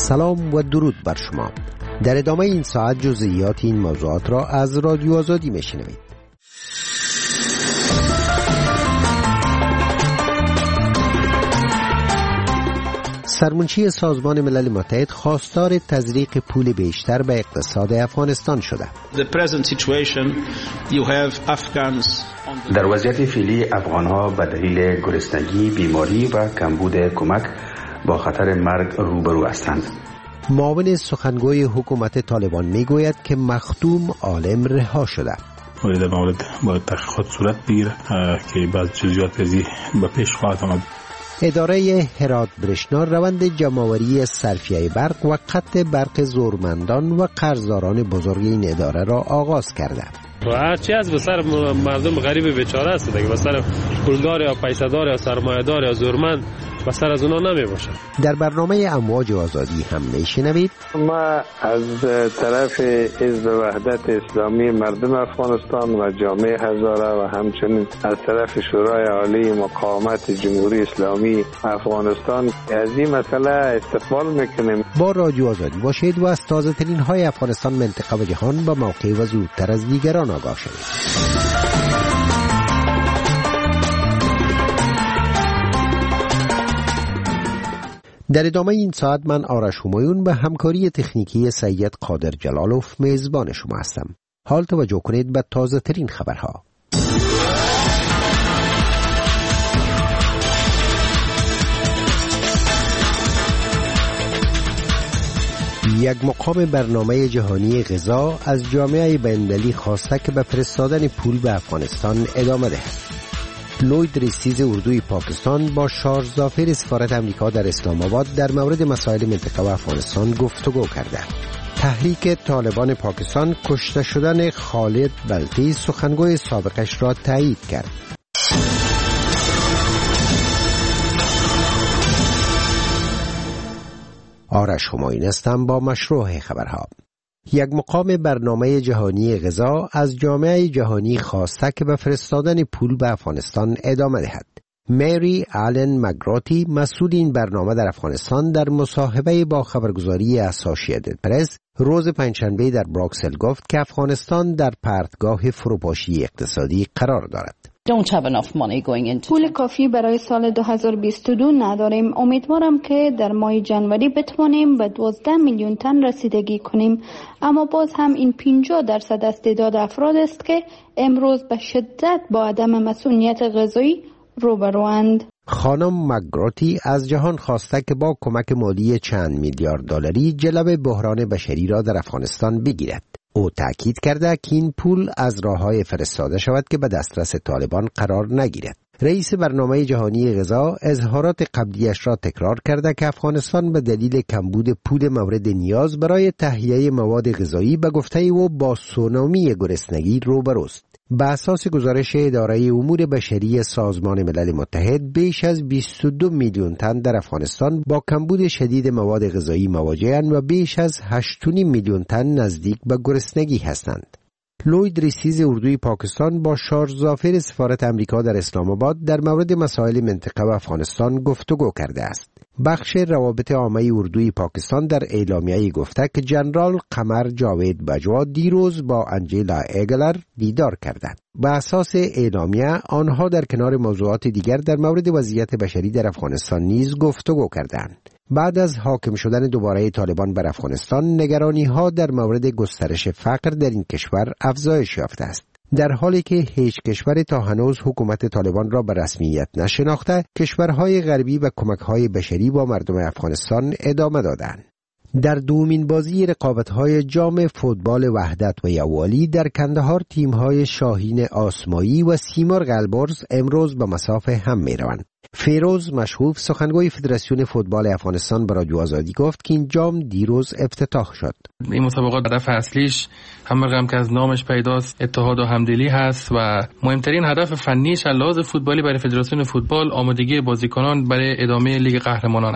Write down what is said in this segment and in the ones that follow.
سلام و درود بر شما. در ادامه این ساعت جزئیات این موضوعات را از رادیو آزادی میشنوید. سرمنشی سازمان ملل متحد خواستار تزریق پول بیشتر به اقتصاد افغانستان شده. در وضعیت فعلی افغانها به دلیل گرسنگی، بیماری و کمبود کمک با خطر مرگ روبرو هستند. معاون سخنگوی حکومت طالبان میگوید که مخدوم عالم رها شده. در مورد باید تحقیقات صورت بگیره که بعض جزئیات ازی به پیش خواهد آمد. اداره هرات برشنا روند جمع‌آوری صرفیه برق و قطع برق زورمندان و قرضداران بزرگ این اداره را آغاز کرده. و هرچی از بسر مردم غریب بیچاره است دیگه، بسر پولدار یا پیسه‌دار یا سرمایه‌دار یا زورمند بسر از اونا نمی باشه. در برنامه امواج آزادی هم میشنوید ما از طرف حزب وحدت اسلامی مردم افغانستان و جامعه هزاره و همچنین از طرف شورای عالی مقاومت جمهوری اسلامی افغانستان از این مسئله استقبال میکنیم. با رادیو آزادی باشید و از تازه ترین های افغانستان، منطقه و جهان با موقع و زودتر از دیگران آگاه شوید. در ادامه این ساعت من آرش همایون به همکاری تکنیکی سید قادر جلالوف میزبان شما هستم. حال توجه کنید به تازه ترین خبرها. یک مقام برنامه جهانی غذا از جامعه بین‌المللی خواسته که به فرستادن پول به افغانستان ادامه دهد. لوید ریسیز اردوی پاکستان با شارژ ظافر سفارت امریکا در اسلام آباد در مورد مسائل منطقه و افغانستان گفتگو کرده. تحریک طالبان پاکستان کشته شدن خالد بلتی سخنگوی سابقش را تایید کرد. آرش همایون هستم با مشروع خبرها. یک مقام برنامه جهانی غذا از جامعه جهانی خواسته که به فرستادن پول به افغانستان ادامه دهد. مری آلن مگراتی مسئول این برنامه در افغانستان در مصاحبه با خبرگزاری اسوسییتد پرس روز پنجشنبه در بروکسل گفت که افغانستان در پرتگاه فروپاشی اقتصادی قرار دارد. پول کافی برای سال 2022 نداریم. امیدوارم که در ماه جنوری بتوانیم به 12 میلیون تن رسیدگی کنیم، اما باز هم این 50% از تعداد افراد است که امروز به شدت با عدم مسئولیت غذایی روبروند. خانم مگراتی از جهان خواسته که با کمک مالی چند میلیارد دلاری جلوه بحران بشری را در افغانستان بگیرد. او تأکید کرده که این پول از راه‌های فرستاده شود که به دسترس طالبان قرار نگیرد. رئیس برنامه جهانی غذا اظهارات قبلیش را تکرار کرده که افغانستان به دلیل کمبود پول مورد نیاز برای تهیه مواد غذایی به گفته او با سونامی گرسنگی روبروست. به اساس گزارش اداره امور بشری سازمان ملل متحد بیش از 22 میلیون تن در افغانستان با کمبود شدید مواد غذایی مواجه‌اند و بیش از 8.5 میلیون تن نزدیک به گرسنگی هستند. لوید ریسیز اردوی پاکستان با شارژ ظافر سفارت امریکا در اسلام آباد در مورد مسائل منطقه و افغانستان گفتگو کرده است. بخش روابط عامه اردوی پاکستان در اعلامیه گفته که جنرال قمر جاوید بجوا دیروز با انجیلا ایگلر دیدار کردند. به اساس اعلامیه آنها در کنار موضوعات دیگر در مورد وضعیت بشری در افغانستان نیز گفتگو کردند. بعد از حاکم شدن دوباره طالبان بر افغانستان، نگرانی‌ها در مورد گسترش فقر در این کشور افزایش یافته است. در حالی که هیچ کشور تا هنوز حکومت طالبان را به رسمیت نشناخته، کشورهای غربی و کمک‌های بشری با مردم افغانستان ادامه دادند. در دومین بازی رقابت‌های جام فوتبال وحدت و یووالی در کندهار تیم‌های شاهین آسمایی و سیمرغ البرز امروز به مسافه هم می‌روند. فیروز مشهوف سخنگوی فدراسیون فوتبال افغانستان به رادیو آزادی گفت که این جام دیروز افتتاح شد. این مسابقات هدف اصلیش هم که از نامش پیداست اتحاد و همدلی هست و مهمترین هدف فنیش از لحاظ فوتبالی برای فدراسیون فوتبال آمادگی بازیکنان برای ادامه لیگ قهرمانان است.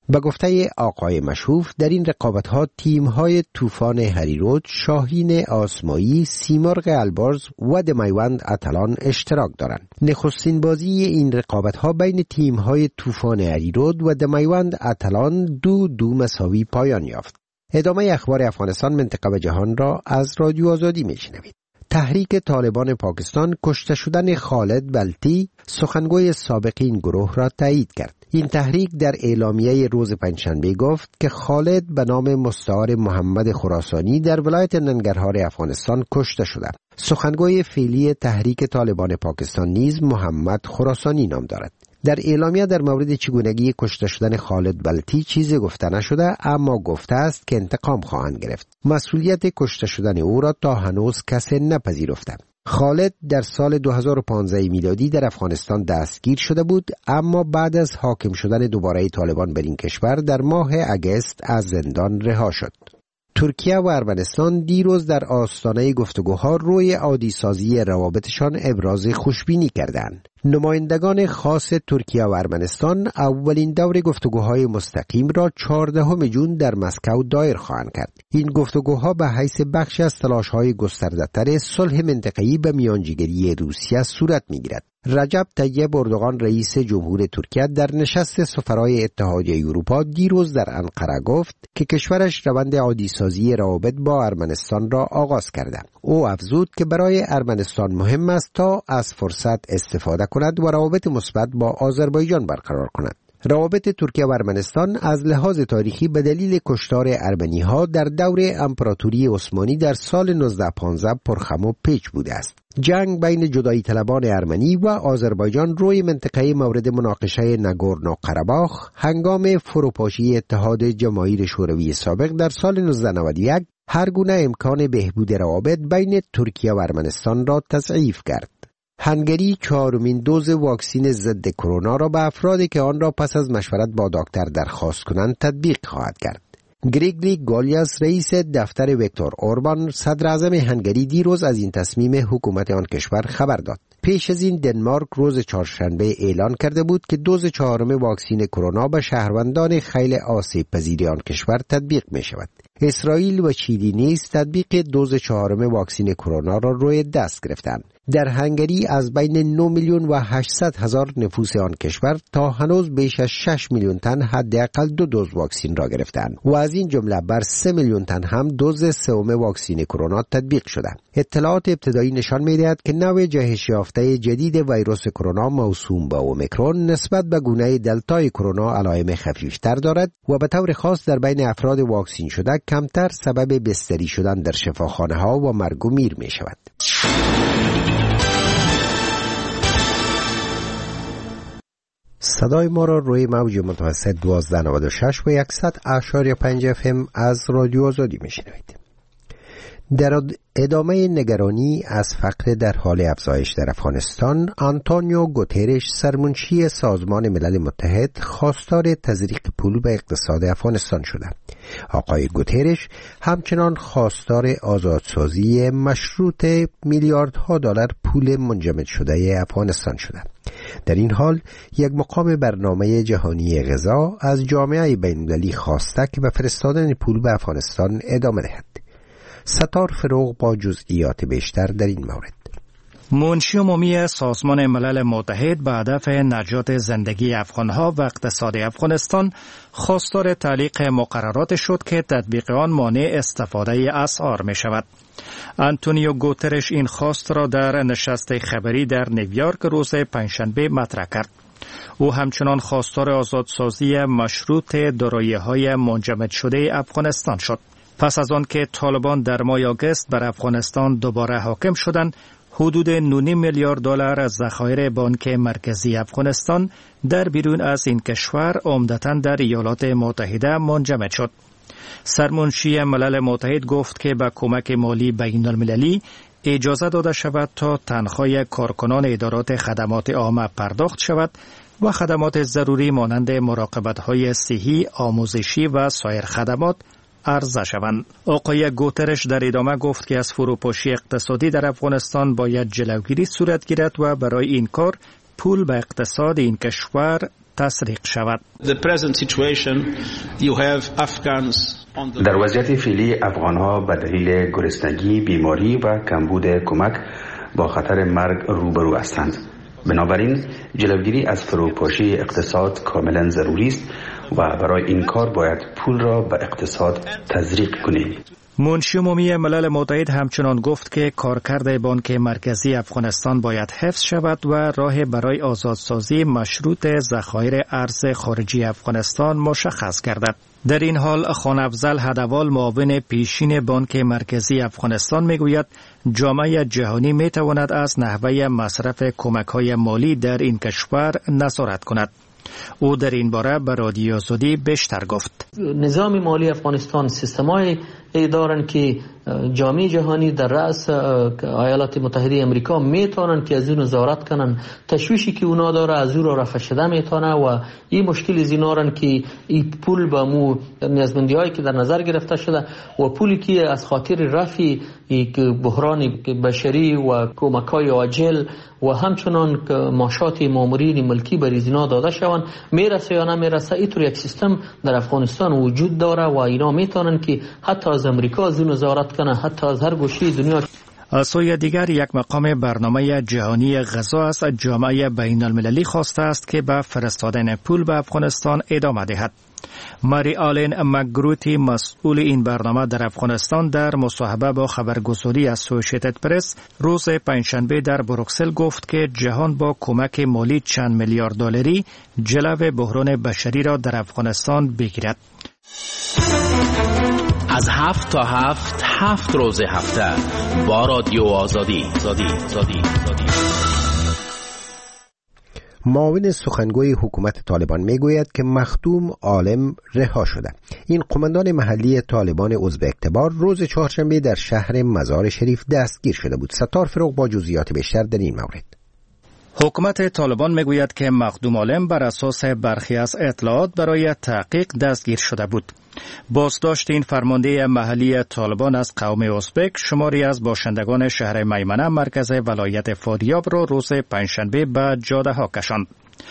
به گفته آقای مشهوف در این رقابت‌ها تیم‌های طوفان هریرود، شاهین آسمایی، سیمرغ البرز و دمیوند اتلان اشتراک دارند. نخستین بازی این رقابت‌ها بین تیم‌های طوفان هریرود و دمیوند اتلان 2-2 مساوی پایان یافت. ادامه اخبار افغانستان، منطقه و جهان را از رادیو آزادی میشنوید. تحریک طالبان پاکستان کشته شدن خالد بلتی، سخنگوی سابق این گروه را تایید کرد. این تحریک در اعلامیه روز پنجشنبه گفت که خالد به نام مستعار محمد خراسانی در ولایت ننگرهار افغانستان کشته شده. سخنگوی فعلی تحریک طالبان پاکستان نیز محمد خراسانی نام دارد. در اعلامیه در مورد چگونگی کشته شدن خالد بلتی چیزی گفته نشده، اما گفته است که انتقام خواهند گرفت. مسئولیت کشته شدن او را تا هنوز کسی نپذیرفته. خالد در سال 2015 میلادی در افغانستان دستگیر شده بود، اما بعد از حاکم شدن دوباره طالبان بر این کشور در ماه اگست از زندان رها شد. ترکیه و ارمنستان دیروز در آستانه گفتگوها روی عادی سازی روابطشان ابراز خوشبینی کردند. نمایندگان خاص ترکیه و ارمنستان اولین دور گفتگوهای مستقیم را 14 جون در مسکو دایر خواهند کرد. این گفتگوها به حیث بخش از تلاش‌های گسترده‌تر صلح منطقه‌ای به میانجیگری روسیه صورت می‌گیرد. رجب طیب اردوغان رئیس جمهور ترکیه در نشست سفرای اتحادیه اروپا دیروز در انقره گفت که کشورش روند عادی سازی روابط با ارمنستان را آغاز کرده. او افزود که برای ارمنستان مهم است تا از فرصت استفاده کند و روابط مثبت با آذربایجان برقرار کند. روابط ترکیه و ارمنستان از لحاظ تاریخی به دلیل کشتار ارمنی‌ها در دور امپراتوری عثمانی در سال 1915 پرخم و پیچ بوده است. جنگ بین جدایی طلبان ارمنی و آذربایجان روی منطقه مورد مناقشه ناگورنو قره‌باخ هنگام فروپاشی اتحاد جماهیر شوروی سابق در سال 1991 هر گونه امکان بهبود روابط بین ترکیه و ارمنستان را تضعیف کرد. هنگری 4مین دوز واکسن ضد کرونا را به افرادی که آن را پس از مشورت با دکتر درخواست کنند تطبیق خواهد کرد. گریگلی گالیاس رئیس دفتر ویکتور اوربان صدر اعظم هنگری دیروز از این تصمیم حکومت آن کشور خبر داد. پیش از این دنمارک روز چهارشنبه اعلان کرده بود که دوز 4 واکسن کرونا به شهروندان خیلی آسیب پذیر آن کشور تطبیق می شود. اسرائیل و چیلی نیز تطبیق دوز 4 واکسن کرونا را روی دست گرفتند. در هنگری از بین 9,800,000 نفوس آن کشور تا هنوز بیش از 6 میلیون تن حداقل 2 دوز واکسن را گرفتند و از این جمله بر 3 میلیون تن هم دوز 3 واکسن کرونا تطبیق شده. اطلاعات ابتدایی نشان می‌دهد که نوع جهش یافته جدید ویروس کرونا موسوم به اومیکرون نسبت به گونه دلتای کرونا علائم خفیفتر دارد و به طور خاص در بین افراد واکسن شده کمتر سبب بستری شدن در شفاخانه‌ها و مرگ و میر می‌شود. صدای ما را روی موج متوسط 1296 و 100.5 FM از رادیو آزادی میشنوید. در ادامه نگرانی از فقر در حال افزایش در افغانستان، آنتونیو گوترش سرمنشی سازمان ملل متحد خواستار تزریق پول به اقتصاد افغانستان شده. آقای گوترش همچنان خواستار آزادسازی مشروط میلیاردها دلار پول منجمد شده افغانستان شده. در این حال یک مقام برنامه جهانی غذا از جامعه بین‌المللی خواسته که به فرستادن پول به افغانستان ادامه دهد. ستار فروغ با جزئیات بیشتر در این مورد. منشی عمومی سازمان ملل متحد به هدف نجات زندگی افغانها و اقتصاد افغانستان خواستار تعلیق مقررات شد که تطبیق آن مانع استفاده اسعار می شود. آنتونیو گوترش این خواست را در نشست خبری در نیویورک روز پنجشنبه مطرح کرد. او همچنان خواستار آزادسازی مشروط دارایی‌های منجمد شده افغانستان شد. پس از آن که طالبان در ماه آگوست بر افغانستان دوباره حاکم شدند، حدود 9 میلیارد دلار از ذخایر بانک مرکزی افغانستان در بیرون از این کشور عمدتاً در ایالات متحده منجمد شد. سرمنشی ملل متحد گفت که با کمک مالی بین المللی اجازه داده شود تا تنخواه کارکنان ادارات خدمات عامه پرداخت شود و خدمات ضروری مانند مراقبت‌های صحی، آموزشی و سایر خدمات عرضه شوند. آقای گوترش در ادامه گفت که از فروپاشی اقتصادی در افغانستان باید جلوگیری صورت گیرد و برای این کار پول به اقتصاد این کشور تسریق شود. در وضعیت فعلی افغانها به دلیل گرسنگی، بیماری و کمبود کمک با خطر مرگ روبرو هستند. بنابراین جلوگیری از فروپاشی اقتصاد کاملا ضروری است و برای این کار باید پول را به اقتصاد تزریق کنیم. منشی عمومی ملل متحد همچنان گفت که کارکرد بانک مرکزی افغانستان باید حفظ شود و راه برای آزادسازی مشروط ذخایر ارز خارجی افغانستان مشخص گردد. در این حال خان افضل هدوال معاون پیشین بانک مرکزی افغانستان میگوید جامعه جهانی میتواند از نحوه مصرف کمک‌های مالی در این کشور نظارت کند. او در این باره به رادیو آزادی بیشتر گفت. نظام مالی افغانستان سیستمای دارن که جامعه جهانی در رأس ایالات متحده امریکا میتونن که از اون نظارت کنن. تشویشی که اونا داره از او را رفع شده میتونه و این مشکل از اینارن که این پول با مو نیازمندی هایی که در نظر گرفته شده و پولی که از خاطر رفع بحران بشری و کمک‌های عاجل و همچنان معاشات مامورین ملکی بر اینا داده شوند میرسه یا نمیرسه. اینطور یک سیستم در افغانستان وجود داره و اینا میتونن که حتی از امریکا از نظارت کنه، حتی از هر گوشه دنیا. از سوی دیگر یک مقام برنامه جهانی غذا از جامعه بین المللی خواسته است که به فرستادن پول به افغانستان ادامه دهد. ماری آلن مکگروتی مسئول این برنامه در افغانستان در مصاحبه با خبرگزاری اسوسییتد پرس روز پنجشنبه در بروکسل گفت که جهان با کمک مالی چند میلیارد دلاری جلو بحران بشری را در افغانستان بگیرد. از 7 تا 7 روز هفته با رادیو آزادی. معاون سخنگوی حکومت طالبان میگوید که مخدوم عالم رها شده. این قماندان محلی طالبان عضو اکتبار روز چهارشنبه در شهر مزار شریف دستگیر شده بود. ستار فروغ با جزئیات بیشتر در این مورد. حکومت طالبان میگوید که مخدوم عالم بر اساس برخی از اطلاعات برای تحقیق دستگیر شده بود. بازداشت این فرمانده محلی طالبان از قوم ازبک شماری از باشندگان شهر میمنه مرکز ولایت فاریاب را روز پنجشنبه به جاده ها کشاند.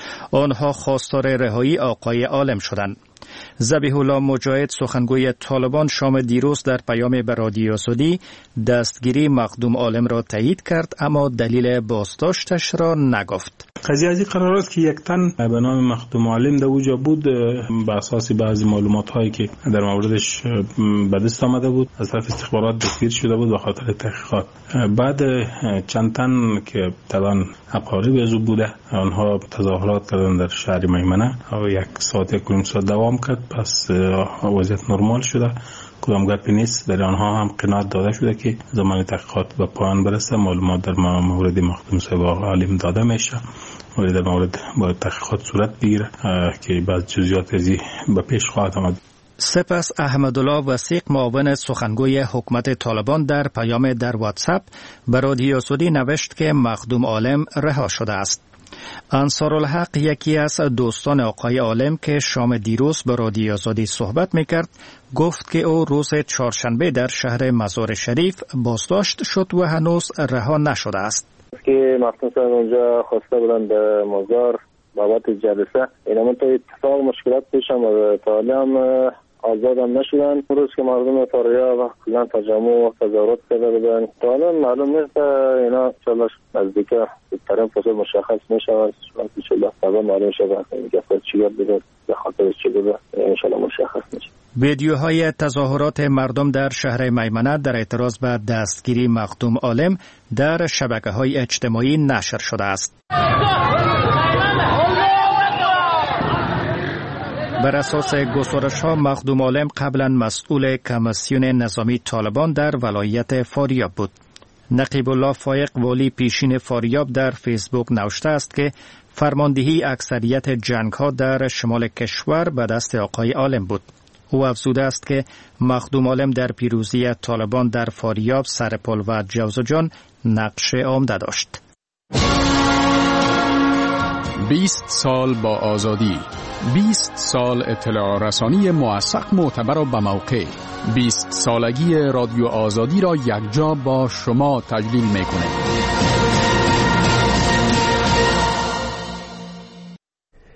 آنها خواستار رهایی آقای عالم شدند. ذبیح الله مجاهد سخنگوی طالبان شام دیروز در پیام به رادیو آزادی دستگیری مخدوم عالم را تایید کرد اما دلیل بازداشتش را نگفت. قضیه از این قرار است که یک تن به نام مخدوم عالم در اوجا بود به اساس بعضی معلومات هایی که در موردش به دست آمده بود از طرف استخبارات دستگیر شده بود به خاطر تحقیقات. بعد چند تن که طبعا اقارب از او بوده آنها تظاهرات کردن در شهر میمنه و یک ساعت دوام کرد. پس وضعیت نرمال شده، کدام گپی نیست. در آنها هم قناعت داده شده که زمان تحقیقات به پایان برسه معلومات در مورد مخدوم صاحب عالم داده میشه و در مورد باید تحقیقات صورت بگیره که بعض جزئیات ازی به پیش خواهد آمد. سپس احمدالله وثیق معاون سخنگوی حکومت طالبان در پیام در واتساپ به رادیو آزادی نوشت که مخدوم عالم رها شده است. انصارالحق یکی از دوستان آقای عالم که شام دیروز به رادیو آزادی صحبت میکرد گفت که او روز چهارشنبه در شهر مزار شریف بازداشت شد و هنوز رها نشده است. که مخدوم صاحب اونجا خواسته بودن به مزار بابت جلسه اینا من تا اتفاق مشکلات پیش آمد تا هم آزاد هم نشدن. روز که مردم فاریاب و کلان تجمع و تظاهرات کرده بودن تا حالا معلوم نیست اینا انشاءالله نزدیک طرف فصل مشخص میشه انشاءالله فردا معلوم شده که چی بوده به خاطر چی بوده انشاءالله مشخص میشه. ویدیوهای تظاهرات مردم در شهر میمنه در اعتراض به دستگیری مخدوم عالم در شبکه‌های اجتماعی نشر شده است. بر اساس گزارش‌ها مخدوم عالم قبلا مسئول کمیسیون نظامی طالبان در ولایت فاریاب بود. نقیب الله فایق والی پیشین فاریاب در فیسبوک نوشته است که فرماندهی اکثریت جنگ‌ها در شمال کشور به دست آقای عالم بود. او افزوده است که مخدوم عالم در پیروزی طالبان در فاریاب، سرپل و جوزجان نقش عمده داشت. 20 سال با آزادی، 20 سال اطلاع رسانی موثق، معتبر و بموقع. 20 سالگی رادیو آزادی را یکجا با شما تجلیل می‌کنه.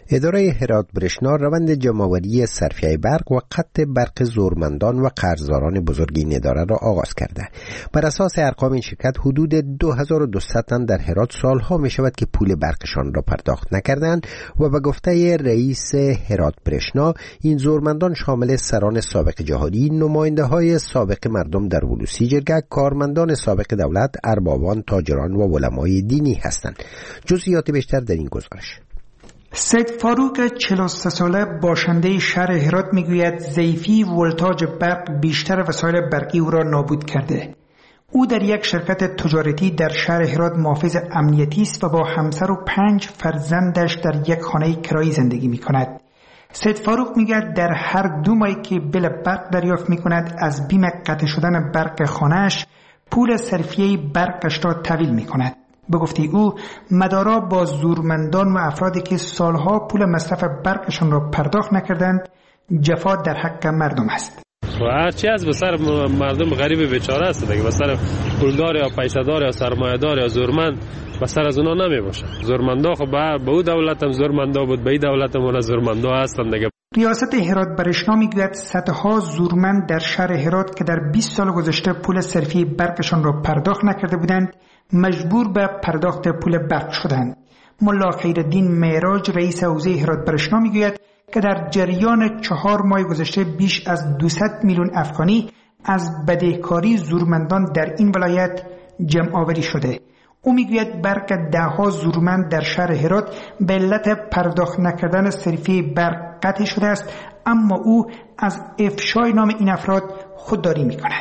اداره هرات برشنا روند جمع‌آوری صرفیه برق و قطع برق زورمندان و قرضداران بزرگ این اداره را آغاز کرده. بر اساس ارقام این شرکت حدود 2200 تن در هرات سالها می شود که پول برقشان را پرداخت نکردند و به گفته رئیس هرات برشنا این زورمندان شامل سران سابق جهادی، نماینده های سابق مردم در ولوسی جرگه، کارمندان سابق دولت، اربابان، تاجران و علمای دینی هستند. جزئیات بیشتر در این گزارش. سید فاروق 43 ساله باشنده شهر هرات میگوید ضعیفی ولتاژ برق بیشتر وسایل برقی او را نابود کرده. او در یک شرکت تجارتی در شهر هرات محافظ امنیتی است و با همسر و 5 فرزندش در یک خانه کرایی زندگی میکند. سید فاروق میگه در هر 2 ماهی که بیل برق دریافت میکند از بیم قطع شدن برق خانهش پول صرفیه برقش را تحویل میکند. به گفته او مدارا با زورمندان و افرادی که سالها پول مصرف برقشان را پرداخت نکردند جفا در حق مردم است. و هرچی از بسر مردم غریب بیچاره است دیگه، بسر پولدار یا پیسه‌دار یا سرمایه‌دار یا زورمند بسر از اونا نمی باشه. زورمندا خب به او دولت هم زورمندا بود، به این دولت هم زورمندا هستند دیگه. ریاست هرات برشنا میگوید صدها زورمند در شهر هرات که در 20 سال گذشته پول صرفی برقشان را پرداخت نکرده بودند مجبور به پرداخت پول برق شدند. ملا خیرالدین معراج رئیس حوزه هرات برشنا میگوید که در جریان 4 ماه گذشته بیش از 200 میلیون افغانی از بدهکاری زورمندان در این ولایت جمع آوری شده. او میگوید برق 10 زورمند در شهر هرات به علت پرداخت نکردن صرفی برق قطع شده است، اما او از افشای نام این افراد خودداری میکند.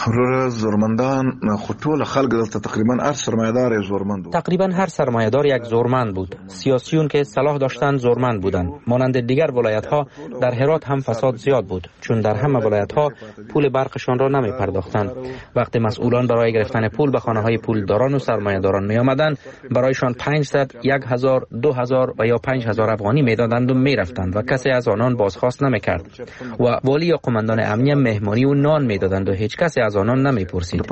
زورمندان خطول خلق دلتا تقریبا هر سرمایه‌دار زورمند بود. تقریبا هر سرمایه‌دار یک زورمند بود. سیاسیون که صلاح داشتند زورمند بودند. مانند دیگر ولایت‌ها در هرات هم فساد زیاد بود، چون در همه ولایت‌ها پول برقشان را نمی پرداختند. وقتی مسئولان برای گرفتن پول به خانه‌های پولداران و سرمایه‌داران می‌آمدند، برایشان 500، 1000، 2000 و یا 5000 افغانی می‌دادند و می‌رفتند و کسی از آنان بازخواست نمی‌کرد. و والی یا قماندان امنیه مهمانی و نان می‌دادند و هیچ کسی از آنان نمی‌پرسید.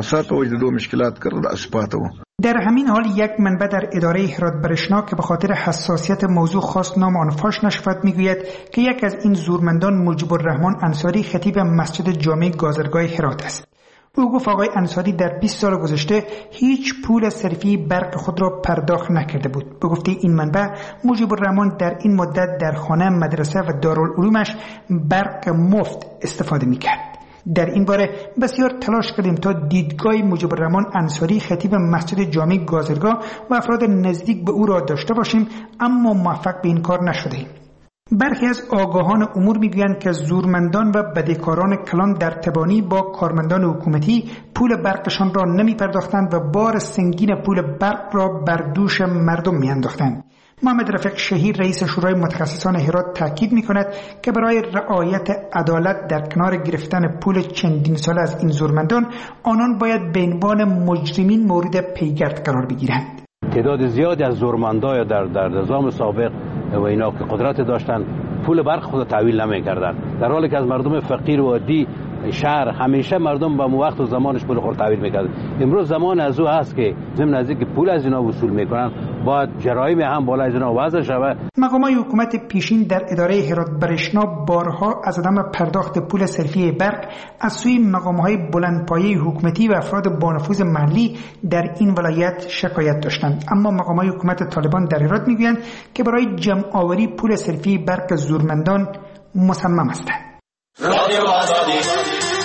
در همین حال یک منبع در اداره هرات برشنا که به خاطر حساسیت موضوع خاص نام آن فاش نشود میگوید که یک از این زورمندان مجیب الرحمن انصاری خطیب مسجد جامع گازرگاه هرات است. او گفت آقای انصاری در 20 سال گذشته هیچ پول صرفی برق خود را پرداخت نکرده بود. به گفته این منبع مجیب الرحمن در این مدت در خانه، مدرسه و دارالعلومش برق مفت استفاده میکرد. در این باره بسیار تلاش کردیم تا دیدگاه مجیب الرحمن انصاری خطیب مسجد جامع گازرگاه و افراد نزدیک به او را داشته باشیم، اما موفق به این کار نشدیم. برخی از آگاهان امور میگویند که زورمندان و بدهکاران کلان در تبانی با کارمندان حکومتی پول برقشان را نمی پرداختند و بار سنگین پول برق را بر دوش مردم می انداختند. محمد رفیق شهیر رئیس شورای متخصصان هرات تاکید می‌کند که برای رعایت عدالت در کنار گرفتن پول چندین سال از این زورمندان، آنان باید به عنوان مجرمین مورد پیگرد قرار بگیرند. تعداد زیادی از زورمندا یا در نظام سابق و اینا که قدرت داشتن پول برق خود تحویل نمی‌کردند، در حالی که از مردم فقیر و عادی شهر همیشه مردم با وقت و زمانش پول خود تحویل می‌کرد. امروز زمان از او هست که ضمن از اینکه پول از اینا وصول می‌کنن باید جرایم هم بالا از اینا وضع شود. مقامات حکومت پیشین در اداره هرات برشنا بارها از عدم پرداخت پول صرفی برق از سوی مقام‌های بلندپایه حکومتی و افراد با نفوذ محلی در این ولایت شکایت داشتند، اما مقامات حکومت طالبان در هرات میگویند که برای جمع آوری پول صرفی برق زورمندان مصمم هستند. رادیو آزادی.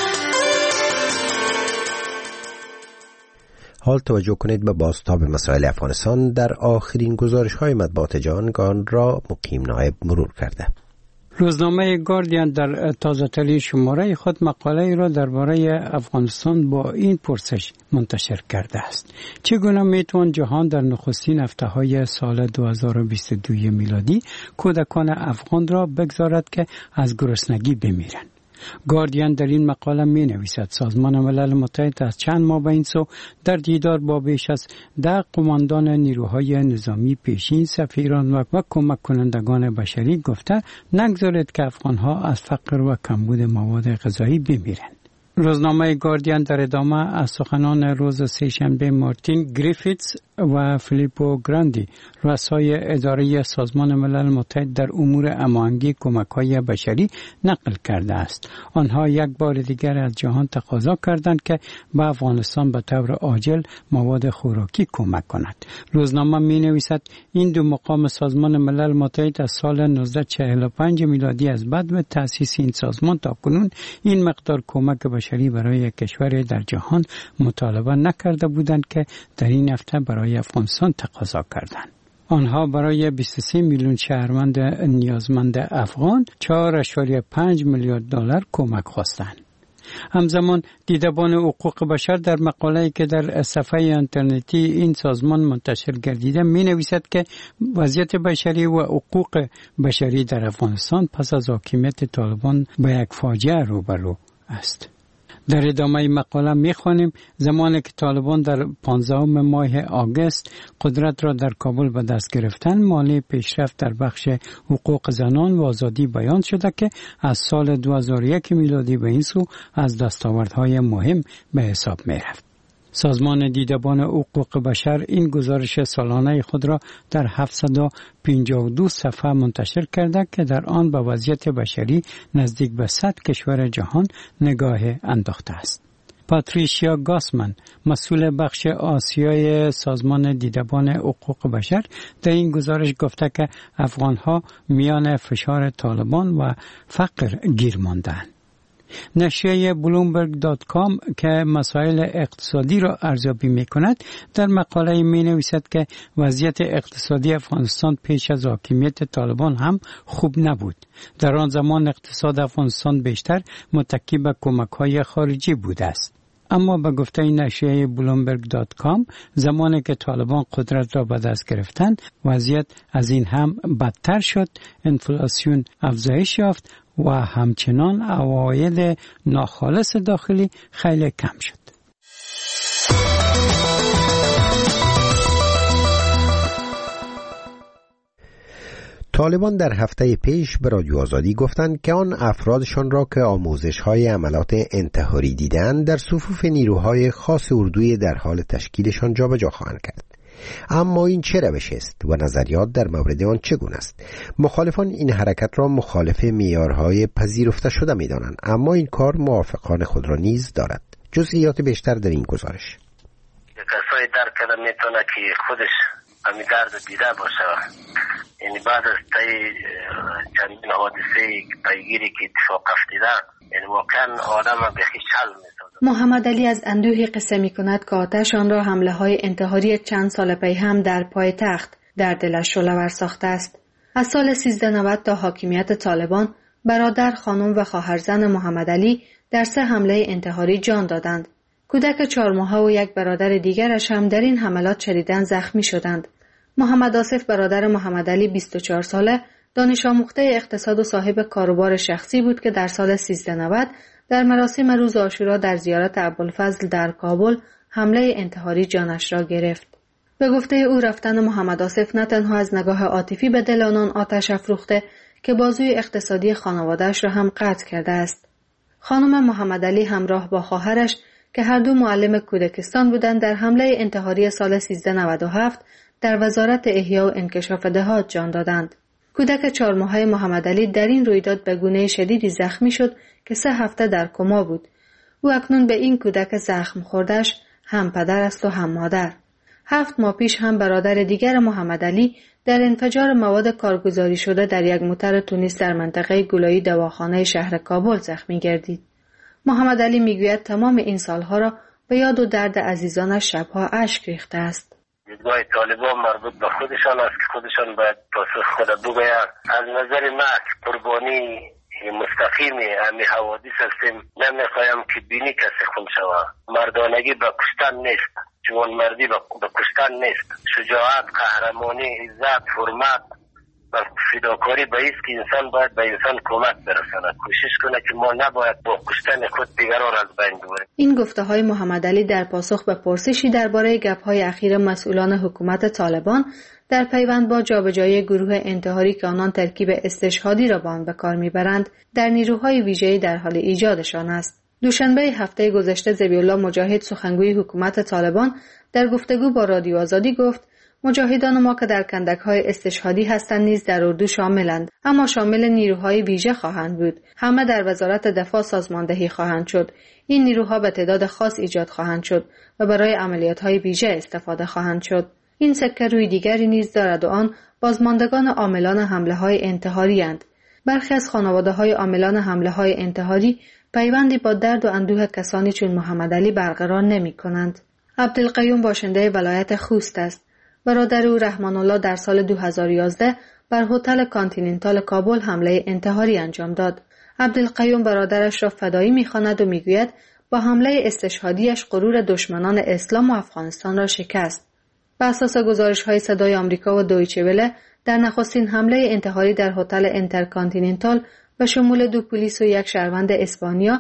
حال توجه کنید به بازتاب مسائل افغانستان در آخرین گزارش‌های مطبوعات جهان را مقیم نایب مرور کرده. روزنامه گاردین در تازه‌ترین شماره خود مقاله را درباره افغانستان با این پرسش منتشر کرده است: چگونه میتوان جهان در نخستین هفته‌های سال 2022 میلادی کودکان افغان را بگذارد که از گرسنگی بمیرند؟ گاردین در این مقاله می نویسد سازمان ملل متحد از چند ماه به این سو در دیدار با بیش از 10 قماندان نیروهای نظامی پیشین، سفیران و کمک کنندگان بشری گفته نگذارید که افغانها از فقر و کمبود مواد غذایی بمیرند. روزنامه گاردین در ادامه از سخنان روز سه‌شنبه مارتین گریفیتس و فیلیپو گراندی رؤسای اداره سازمان ملل متحد در امور هماهنگی کمک‌های بشری نقل کرده است. آنها یک بار دیگر از جهان تقاضا کردند که به افغانستان به طور عاجل مواد خوراکی کمک کند. روزنامه می‌نویسد این دو مقام سازمان ملل متحد از سال 1945 میلادی از بعد به تأسیس این سازمان تا کنون این مقدار کمک بشری برای کشور در جهان مطالبه نکرده بودند که در این هفته برای افغانستان تقاضا کردند. آنها برای 23 میلیون شهروند نیازمند افغان 4.5 میلیارد دلار کمک خواستند. همزمان دیدبان حقوق بشر در مقاله‌ای که در صفحه اینترنتی این سازمان منتشر گردیده می نویسد که وضعیت بشری و حقوق بشری در افغانستان پس از حاکمیت طالبان به یک فاجعه روبرو است. در ادامه مقاله می‌خوانیم زمانی که طالبان در 15 ماه آگوست قدرت را در کابل به دست گرفتن، مانع پیشرفت در بخش حقوق زنان و آزادی بیان شده که از سال 2001 میلادی به این سو از دستاوردهای مهم به حساب می‌رفت. سازمان دیدبان حقوق بشر این گزارش سالانه خود را در 752 صفحه منتشر کرده که در آن به وضعیت بشری نزدیک به 100 کشور جهان نگاه انداخته است. پاتریشیا گاسمن، مسئول بخش آسیای سازمان دیدبان حقوق بشر، در این گزارش گفته که افغانها میان فشار طالبان و فقر گیر ماندند. نشریه bloomberg.com که مسائل اقتصادی را ارزیابی می کند در مقاله می نویسد که وضعیت اقتصادی افغانستان پیش از حاکمیت طالبان هم خوب نبود. در آن زمان اقتصاد افغانستان بیشتر متکی به کمک‌های خارجی بوده است. اما به گفته نشریه bloomberg.com زمانی که طالبان قدرت را به دست گرفتند وضعیت از این هم بدتر شد، انفلاسیون افزایش یافت و همچنان عواید ناخالص داخلی خیلی کم شد. طالبان در هفته پیش به رادیو آزادی گفتند که آن افرادشان را که آموزش‌های عملات انتحاری دیدند در صفوف نیروهای خاص اردوی در حال تشکیلشان جابجا خواهند کرد. اما این چه روش است و نظریات در مورد آن چگونه است؟ مخالفان این حرکت را مخالف معیارهای پذیرفته شده می‌دانند، اما این کار موافقان خود را نیز دارد. جزئیات بیشتر در این گزارش. کسایی درک کرده میتونه که خودش همین درد دیده باشه، یعنی بعد از چندین حادثه پیگیری که اتفاق افتاده، یعنی واقعا آدم بخی شل میسازه. محمد علی از اندوهی قصه می کند که آتش آن را حمله های انتحاری چند سال پی هم در پایتخت در دلش شعله‌ور ساخته است. از سال 1390 تا حاکمیت طالبان برادر، خانم و خواهرزن محمد علی در 3 حمله انتحاری جان دادند. کودک 4 ماهه و یک برادر دیگرش هم در این حملات شدیداً زخمی شدند. محمد آصف برادر محمد علی 24 ساله دانش آموخته اقتصاد و صاحب کاروبار شخصی بود که در سال 1390 در مراسم روز عاشورا در زیارت ابوالفضل در کابل حمله انتحاری جانش را گرفت. به گفته او رفتن محمد آصف نه تنها از نگاه عاطفی به دل آنان آتش افروخته که بازوی اقتصادی خانواده‌اش را هم قطع کرده است. خانم محمد علی همراه با خواهرش که هر دو معلم کودکستان بودند در حمله انتحاری سال 1397 در وزارت احیا و انکشاف دهات جان دادند. کودک 4 ماهه محمد علی در این رویداد به گونه شدیدی زخمی شد که 3 هفته در کما بود. او اکنون به این کودک زخم خورده‌اش هم پدر است و هم مادر. 7 ماه پیش هم برادر دیگر محمد علی در انفجار مواد کارگزاری شده در یک موتر تونیس در منطقه گولایی دواخانه شهر کابل زخمی گردید. محمد علی میگوید تمام این سالها را به یاد و درد عزیزانش شبها اشک ریخته است. دیدگاه طالبان مربوط به خودشان است که خودشان باید پاسخ خود بگویند. از نظر من قربانی مستقیم همین حوادث هستیم. نمیخوایم که بینی کسی خون شود. مردانگی به کشتن نیست، جوانمردی به کشتن نیست. شجاعت، قهرمانی، عزت، حرمت و فداکاری به ایست که انسان باید به انسان کمک برساند. کوشش کنه که ما نباید با کشتن خود دیگران از بین ببریم. این گفته‌های محمد علی در پاسخ به پرسشی درباره گپ‌های اخیر مسئولان حکومت طالبان در پیوند با جابجایی گروه انتحاری که آنان ترکیب استشهادی را به آن به کار می‌برند در نیروهای ویژه‌ای در حال ایجادشان است. دوشنبه هفته گذشته ذبیحالله مجاهد سخنگوی حکومت طالبان در گفتگو با رادیو آزادی گفت مجاهدان ما که در کندک‌های استشهادی هستند نیز در اردو شاملند، اما شامل نیروهای ویژه خواهند بود. همه در وزارت دفاع سازماندهی خواهند شد. این نیروها به تعداد خاص ایجاد خواهند شد و برای عملیات‌های ویژه استفاده خواهند شد. این سکه روی دیگری نیز دارد و آن بازماندگان عاملان حمله‌های انتحاری اند. برخی از خانواده‌های عاملان حمله‌های انتحاری پیوندی با درد و اندوه کسانی چون محمد علی برقرار نمی‌کنند. عبدالقیوم باشنده ولایت خوست است. برادر او رحمان الله در سال 2011 بر هتل کانتیننتال کابل حمله انتحاری انجام داد. عبدالقیوم برادرش را فدایی می‌خواند و می‌گوید با حمله استشهادیش غرور دشمنان اسلام و افغانستان را شکست. بر اساس گزارش‌های صدای آمریکا و دویچه وله در نخستین حمله انتحاری در هتل انترکانتیننتال به شمول 2 پلیس و 1 شهروند اسپانیا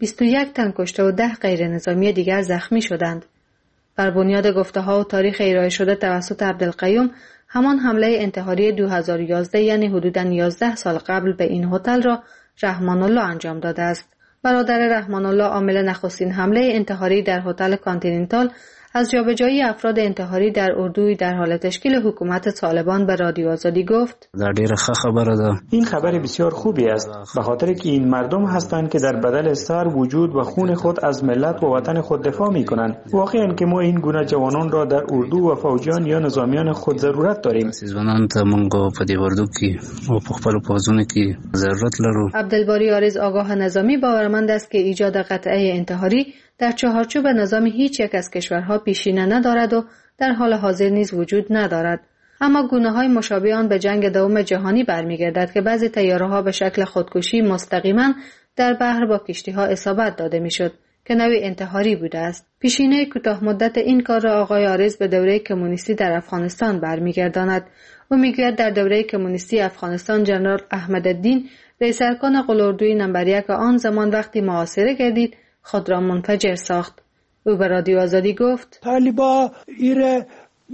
21 تن کشته و 10 غیر نظامی دیگر زخمی شدند. بر بنیاد گفته‌ها و تاریخ ارائه شده توسط عبدالقیوم، همان حمله انتحاری 2011 یعنی حدوداً 11 سال قبل به این هتل را رحمان الله انجام داده است. برادر رحمان الله عامل نخستین حمله انتحاری در هتل کانتیننتال از جابجایی افراد انتحاری در اردوی در حال تشکیل حکومت طالبان به رادیو آزادی گفت: ډیره ښه خبره ده. این خبر بسیار خوبی است، به خاطر که این مردم هستند که در بدل سر وجود و خون خود از ملت و وطن خود دفاع می‌کنند. واقعاً که ما این گونه جوانان را در اردو و فوجیان یا نظامیان خود ضرورت داریم. ځوانان ته موږ په دې اردو کې او په خپل پوځونو کې ضرورت لرو. عبدالباری عارض آگاه نظامی باورمند است که ایجاد قطعه انتحاری در چهارچوب نظام هیچ یک از کشورها پیشینه ندارد و در حال حاضر نیز وجود ندارد. اما گونه‌های مشابه آن به جنگ دوم جهانی برمیگردد که بعضی طیاره‌ها به شکل خودکشی مستقیما در بحر با کشتی‌ها اصابت داده می‌شد که نوعی انتحاری بوده است. پیشینه کوتاه مدت این کار را آقای عارض به دوره کمونیستی در افغانستان برمیگرداند. او میگوید در دوره کمونیستی افغانستان جنرال احمدالدین رئیس ارکان قلاردوی نمبر 1 آن زمان وقتی محاصره گردید خود را منفجر ساخت. او به رادیو آزادی گفت: طالبا ایره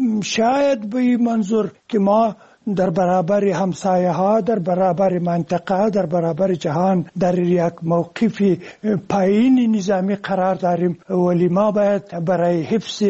شاید به این منظور که ما در برابر همسایه ها، در برابر منطقه، در برابر جهان در یک موقف پایین نظامی قرار داریم، ولی ما باید برای حفظ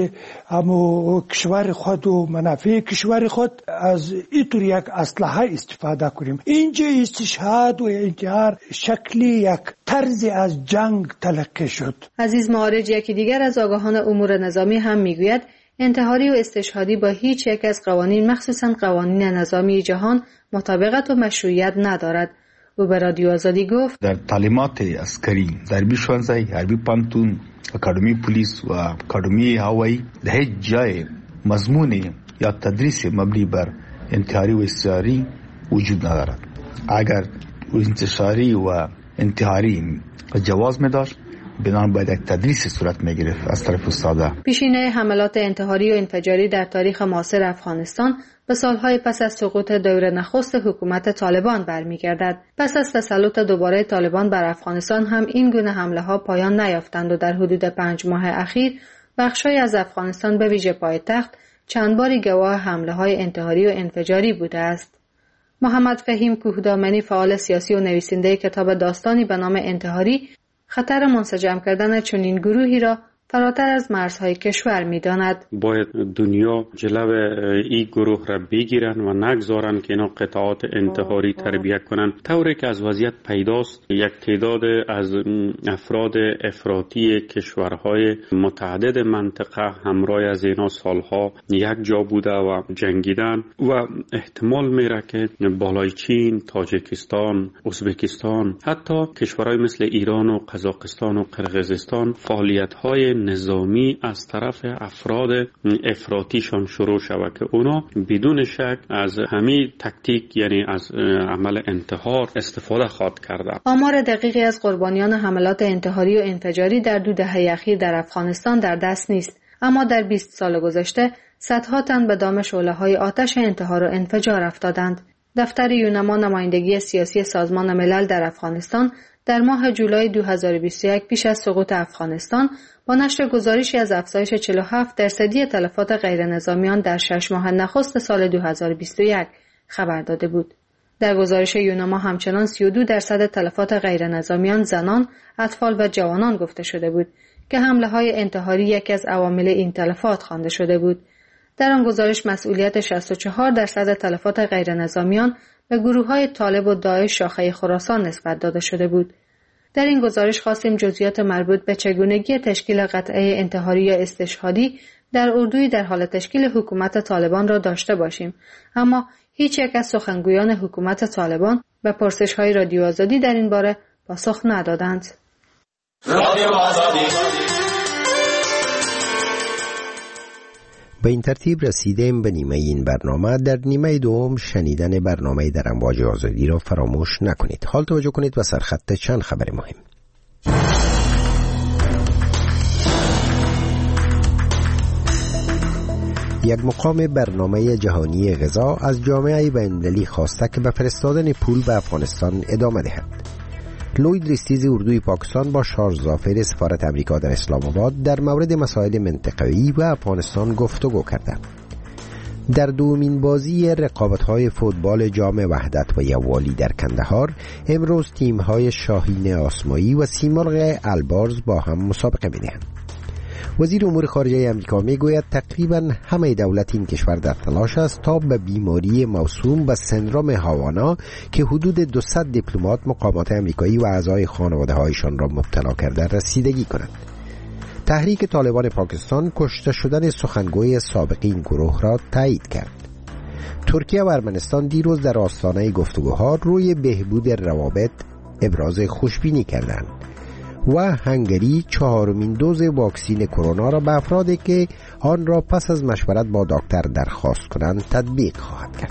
همو کشور خود و منافع کشور خود از اینطور یک اسلحه استفاده کنیم. اینجا استشهاد و انتحار شکلی یک طرز از جنگ تلقی شد. عزیز معارج یکی دیگر از آگاهان امور نظامی هم میگوید انتحاری و استشهادی با هیچ یک از قوانین مخصوصاً قوانین نظامی جهان مطابقت و مشروعیت ندارد. او به رادیو آزادی گفت: در تعلیمات عسکری در بیشونزای حربی پانتون، اکادمی پلیس و اکادمی هوایی در هیچ جای مضمون یا تدریس مبنی بر انتحاری و استشهادی وجود ندارد. اگر انتشاری و انتحاری جواز می داشت بنابراین باید یک تدریس صورت میگرفت از طرف استادا. پیشینه حملات انتحاری و انفجاری در تاریخ معاصر افغانستان به سالهای پس از سقوط دور نخست حکومت طالبان برمیگردد. پس از تسلط دوباره طالبان بر افغانستان هم این گونه حمله ها پایان نیافتند و در حدود 5 ماه اخیر بخشای از افغانستان به ویژه پایتخت چند باری گواه حمله های انتحاری و انفجاری بوده است. محمد فهیم کوهدامنی فعال سیاسی و نویسنده کتاب داستانی به نام انتحاری خطر منسجم کردن چنین گروهی را فراتر از مرزهای کشور می‌داند. باید دنیا جلو این گروه را بگیرن و نگذارن که اینا قطعات انتحاری تربیت کنن، طوری که از وضعیت پیداست یک تعداد از افراد افراطی کشورهای متعدد منطقه همراه از اینا سالها یک جا بوده و جنگیدن و احتمال میره که بالای چین، تاجیکستان، ازبکستان، حتی کشورهای مثل ایران و قزاقستان و قرقیزستان فعالیت‌های نظامی از طرف افراد افراطیشان شروع شود که اونا بدون شک از همین تکتیک یعنی از عمل انتحار استفاده خواهد کرده. آمار دقیقی از قربانیان حملات انتحاری و انفجاری در 2 دهه اخیر در افغانستان در دست نیست، اما در 20 سال گذشته صدها تن به دام شعله‌های آتش انتحار و انفجار افتادند. دفتر یونما نمایندگی سیاسی سازمان ملل در افغانستان در ماه جولای 2021 پیش از سقوط افغانستان با نشر گزارشی از افزایش 47% تلفات غیر نظامیان در 6 ماه نخست سال 2021 خبر داده بود. در گزارش یوناما همچنان 32% تلفات غیرنظامیان زنان، اطفال و جوانان گفته شده بود که حمله‌های انتحاری یکی از عوامل این تلفات خوانده شده بود. در آن گزارش مسئولیت 64% تلفات غیرنظامیان به گروه‌های طالب و داعش شاخه خراسان نسبت داده شده بود. در این گزارش خواستیم جزئیات مربوط به چگونگی تشکیل قطعه انتحاری یا استشهادی در اردوی در حال تشکیل حکومت طالبان را داشته باشیم، اما هیچ یک از سخنگویان حکومت طالبان به پرسش‌های رادیو آزادی در این باره پاسخ ندادند. رادیو آزادی. به این ترتیب رسیدیم به نیمه این برنامه. در نیمه دوم شنیدن برنامه در امواج آزادی را فراموش نکنید. حال توجه کنید و سرخط چند خبر مهم. یک مقام برنامه جهانی غذا از جامعه بین‌المللی خواسته که به فرستادن پول به افغانستان ادامه دهد. لوید ریستیز اردوی پاکستان با شارژ ظافر سفارت امریکا در اسلام آباد در مورد مسائل منطقه‌ای و افغانستان گفتگو کردند. در دومین بازی رقابت‌های فوتبال جام وحدت و یوالی در کندهار امروز تیم‌های شاهین آسمایی و سیمرغ البارز با هم مسابقه می‌دهند. وزیر امور خارجه امریکا میگوید تقریبا همه دولت این کشور در تلاش است تا به بیماری موسوم به سندروم هاوانا که حدود 200 دیپلمات مقامات امریکایی و اعضای خانواده‌هایشان را مبتلا کرده رسیدگی کنند. تحریک طالبان پاکستان کشته شدن سخنگوی سابق این گروه را تایید کرد. ترکیه و ارمنستان دیروز در آستانه گفتگوها روی بهبود روابط ابراز خوشبینی کردند و هنگری 4مین دوز واکسین کرونا را به افرادی که آن را پس از مشورت با دکتر درخواست کنند تطبیق خواهد کرد.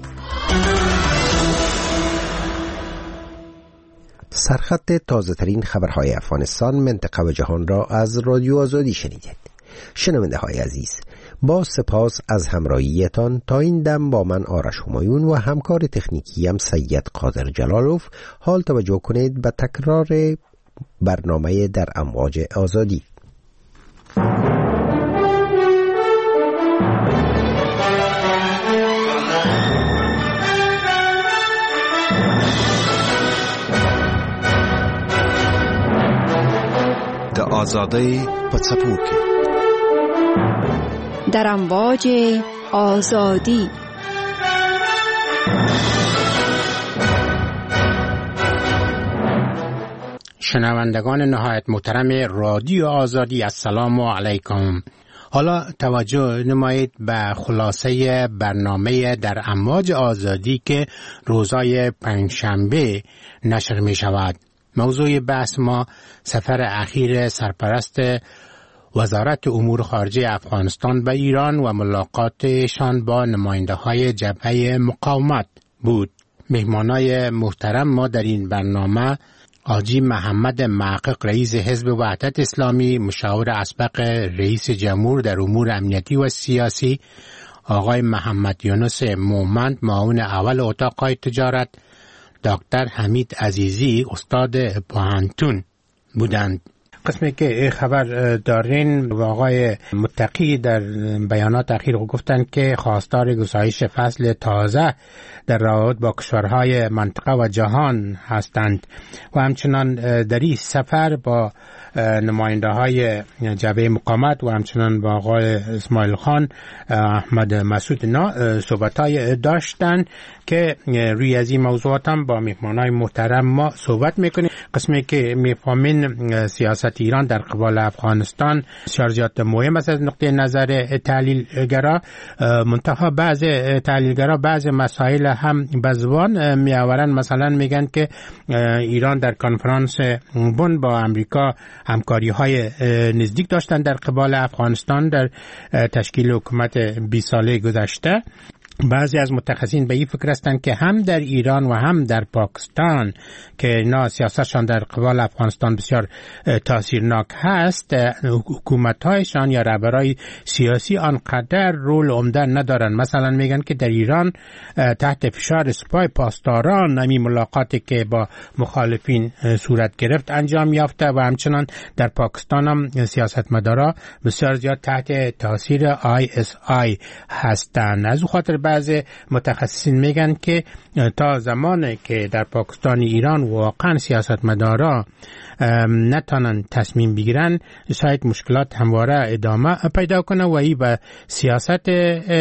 سرخط تازه ترین خبرهای افغانستان، منطقه و جهان را از رادیو آزادی شنیدید. شنونده های عزیز، با سپاس از همراهیتان تا این دم با من آرش همایون و همکار تکنیکیم سید قادر جلالوف. حال توجه کنید به تکرار برنامه در امواج آزادی. د آزادی په څپو کې در امواج آزادی. شنوندگان نهایت محترم رادیو آزادی، السلام علیکم. حالا توجه نمایید به خلاصه برنامه در امواج آزادی که روزهای پنجشنبه نشر می شود. موضوع بحث ما سفر اخیر سرپرست وزارت امور خارجه افغانستان به ایران و ملاقاتشان با نماینده های جبهه مقاومت بود. مهمانای محترم ما در این برنامه حاجی محمد محقق رئیس حزب وحدت اسلامی، مشاور اسبق رئیس جمهور در امور امنیتی و سیاسی، آقای محمد یونس مومند معاون اول اتاقهای تجارت، دکتر حمید عزیزی استاد پوهنتون بودند. قسمی که خبر دارین و آقای متقی در بیانات اخیر گفتند که خواستار گشایش فصل تازه در روابط با کشورهای منطقه و جهان هستند و همچنان در این سفر با نماینده های جبهه مقاومت و همچنان با آقای اسماعیل خان احمد مسعود صحبت های داشتن که روی از این موضوعات هم با مهمانای محترم ما صحبت میکنیم. قسمی که میفهمین سیاست ایران در قبال افغانستان شارژات مهم است از نقطه نظر تحلیلگرا، منتها بعض تحلیلگرا بعض مسائل هم به زبان میآورند. مثلا میگن که ایران در کنفرانس بن با امریکا همکاری های نزدیک داشتن در قبال افغانستان در تشکیل حکومت 20 ساله گذشته. بعضی از متخصصین به این فکر هستند که هم در ایران و هم در پاکستان که اینا سیاستشان در قبال افغانستان بسیار تاثیرناک هست، حکومت‌هایشان یا رهبرای سیاسی آنقدر رول عمده ندارن. مثلا میگن که در ایران تحت فشار سپاه پاسداران همین ملاقاتی که با مخالفین صورت گرفت انجام یافته و همچنان در پاکستان هم سیاستمدارا بسیار زیاد تحت تاثیر ISI هستند. از خاطر بعض متخصصین میگن که تا زمانی که در پاکستان ایران واقعا سیاستمدارا نتانن تصمیم بگیرن شاید مشکلات همواره ادامه پیدا کنه و ای به سیاست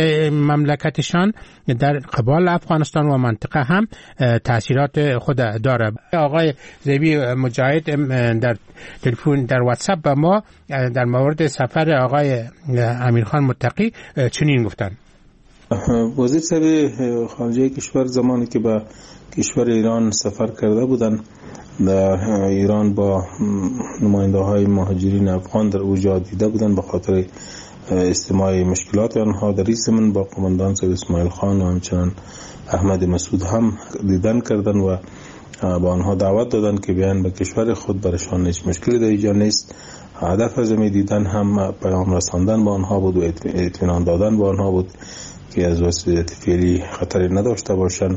مملکتشان در قبال افغانستان و منطقه هم تاثیرات خود داره. آقای زیبی مجاهد در تلفن در واتساپ به ما در مورد سفر آقای امیرخان متقی چنین گفتن: وزیر صاحب خارجه کشور زمانی که به کشور ایران سفر کرده بودن، در ایران با نماینده های مهاجرین افغان در اوجا دیده بودن به خاطر استماع مشکلات آنها. در این زمین با قماندان صاحب اسماعیل خان و همچنان احمد مسعود هم دیدن کردن و با آنها دعوت دادن که بیان به کشور خود، برشان هیچ مشکلی در اینجا نیست. هدف از می دیدن هم پیام رساندن با آنها بود و اطمینان دادن با آنها بود که از وضعیت فعلی خطری نداشته باشن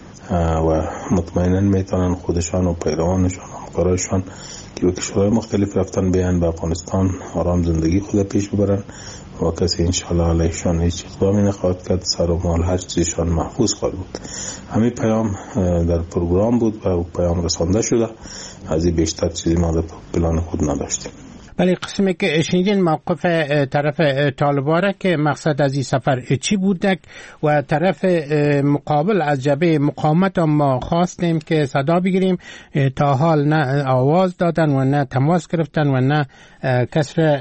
و مطمئنا میتونن خودشان و پیروانشان و همکارانشان که به کشورهای مختلف رفتن بیان به افغانستان آرام زندگی خود پیش ببرن و کسی انشاءالله علیهشان هیچ اقدامی نخواهد کرد. سر و مال هر چیزشان محفوظ خواهد بود. همین پیام در پروگرام بود و پیام رسانده شده. از این بیشتر چیزی ما در پلان خود نداشتیم. ولی قسمی که شنیدین موقف طرف طالبان که مقصد از این سفر چی بوده و طرف مقابل از جبهه مقاومت ما خواستیم که صدا بگیریم، تا حال نه آواز دادن و نه تماس گرفتن و نه کسر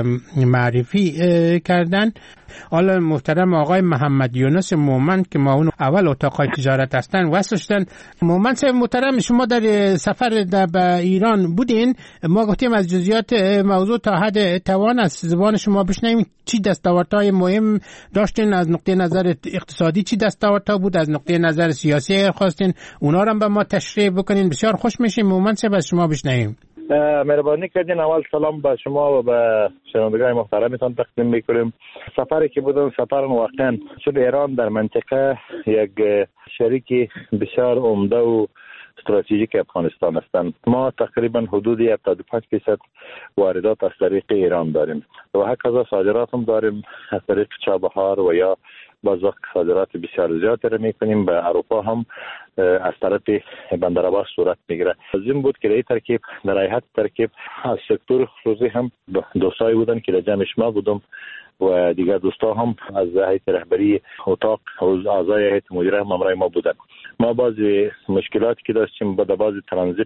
معرفی کردن. حالا محترم آقای محمد یونس مومن که ما اون اول اتاقای تجارت هستن وصل شدن. مومن صاحب محترم، شما در سفر به ایران بودین، ما گفتیم از جزئیات موضوع تا حد توان از زبان شما بشنویم. چی دستاوردهای مهم داشتین؟ از نقطه نظر اقتصادی چی دستاوردها بود؟ از نقطه نظر سیاسی اگر خواستین اونا رو به ما تشریح بکنین بسیار خوش میشیم. مومن صاحب از شما بشنویم. مهربانی کردین. اول سلام به شما و به شنوندگان محترمتان تقدیم میکنیم. سفری که بودن سفر واقعا چون ایران در منطقه یک شریک بسیار عمده و استراتژیک افغانستان هستند. ما تقریبا حدود 75% واردات از طریق ایران داریم و هکذا صادرات هم داریم از طریق چابهار و یا باز وقت صادرات بسیار زیادی را میکنیم به اروپا هم از طرف بندر عباس صورت میگیره. لازم بود که در این ترکیب در هیئت ترکیب از سکتور خصوصی هم دوستایی بودن که در جمعش ما بودم و دیگر دوستا هم از هیئت رهبری اتاق و اعضای هیئت مدیره هم همراه ما بودن. ما بعضی مشکلاتی که داشتیم با بعضی ترانزیت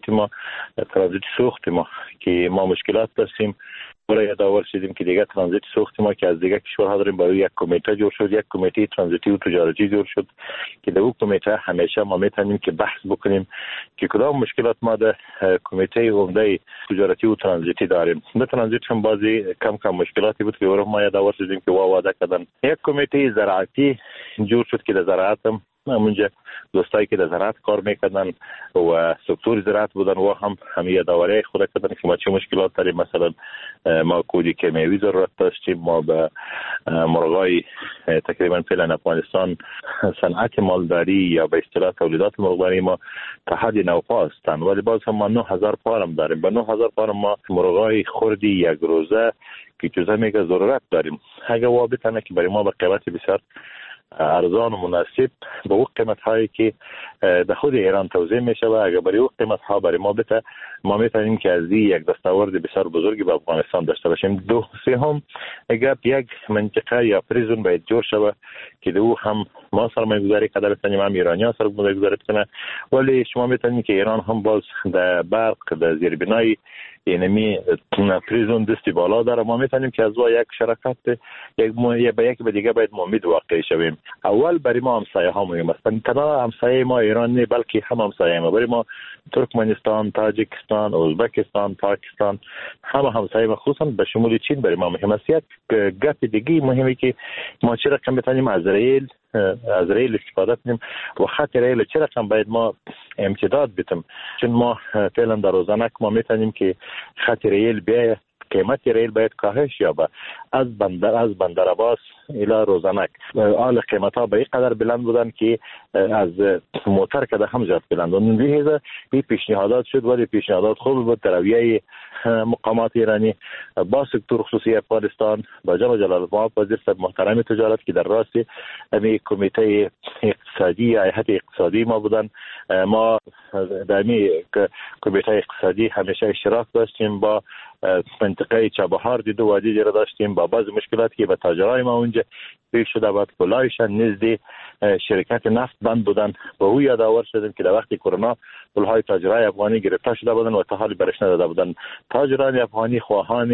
سوخت ما که ما مشکلات داشتیم برای یادآور شدیم که دیگه ترانزیت سوخت ما که از دیگه کشورها داریم برای یک کمیته جور شد، یک کمیته ترانزیتی و تجارتی جور شد که در اون کمیته همیشه ما میتونیم که بحث بکنیم که کدام مشکلات ما در کمیته عمده تجارتی و ترانزیتی داریم. در ترانزیت هم بعضی کم مشکلاتی بود که ما یادآور شدیم که وعده کردن. یک کمیته زراعتی جور شد که در زراعت هم همونجا دوستایی که در زراعت کار میکردن و سکتور زراعت بودن و هم یادآوری خود کردن که ما چه مشکلات داریم. مثلا ما کودی کیمیاوی ضرورت داشتیم، ما به مرغای تقریبا فعلا افغانستان صنعت مالداری یا به اصطلاح تولیدات مرغداری ما تا حد نوپا هستند ولی باز هم ما 9000 پارم داریم. با 9000 پارم ما مرغای خردی یک روزه که جزء میگه ضرورت داریم. اگه وابطانه که برای ما به قیمت بسیار ارزان و مناسب به اون قیمت هایی که در خود ایران توزیع میشه و اگر برای اون قیمت ها برای ما بته ما میتونیم که از یک دستاورد بسیار بزرگی به افغانستان داشته باشیم. سوم اگر یک منطقه یا پریزون باید جور شوه که دو هم ما سرمایه‌گذاری کرده بتونیم هم ایرانی‌ها سرمایه‌گذاری کنه ولی شما میتونید که ایران هم باز در برق در زیربنای اینمی پریزون دستی بالا داره. ما میتونیم که از یک شرکت یک به دیگه باید امید واقعی شویم. اول برای ما همسایه ها مهم است. تنها همسایه ما ایران نه بلکه هم همسایه ما برای ما ترکمنستان، تاجیکستان، ازبکستان، پاکستان همسایه ما خصوصا به شمول چین برای ما مهم است. یک گپ دیگه مهمه که ما چه رقم بتونیم از ریل استفاده کنیم و خط ریل چه رقم باید ما امتداد بدیم چون ما فعلا در روزانه ما میتونیم که خط ریل بیاید قیمت ریل باید کاهش یابه از بندر عباس الی روزانک. حال قیمت ها به این قدر بلند بودن که از موتر کده هم زیاد بلند بودن. این پیشنهادات شد ولی پیشنهادات خوب بود در رویه مقامات ایرانی با سکتور خصوصی افغانستان با جناب جلال الله وزیر صاحب محترم تجارت که در راست امی کمیته اقتصادی هیئت اقتصادی ما بودن، ما در امی کمیته اقتصادی همیشه اشتراک داشتیم، با منطقه چابهار دید و وادی جره داشتیم، با بعض مشکلاتی که به تاجرای ما اونجا پیش شده بود کلاهشان نزد شرکت نفت بند بودن با او یادآور شدیم که در وقت کرونا پلهای تاجرای افغانی گرفته شده بودن و تا حال برش نداده بودن. تاجران افغانی خواهان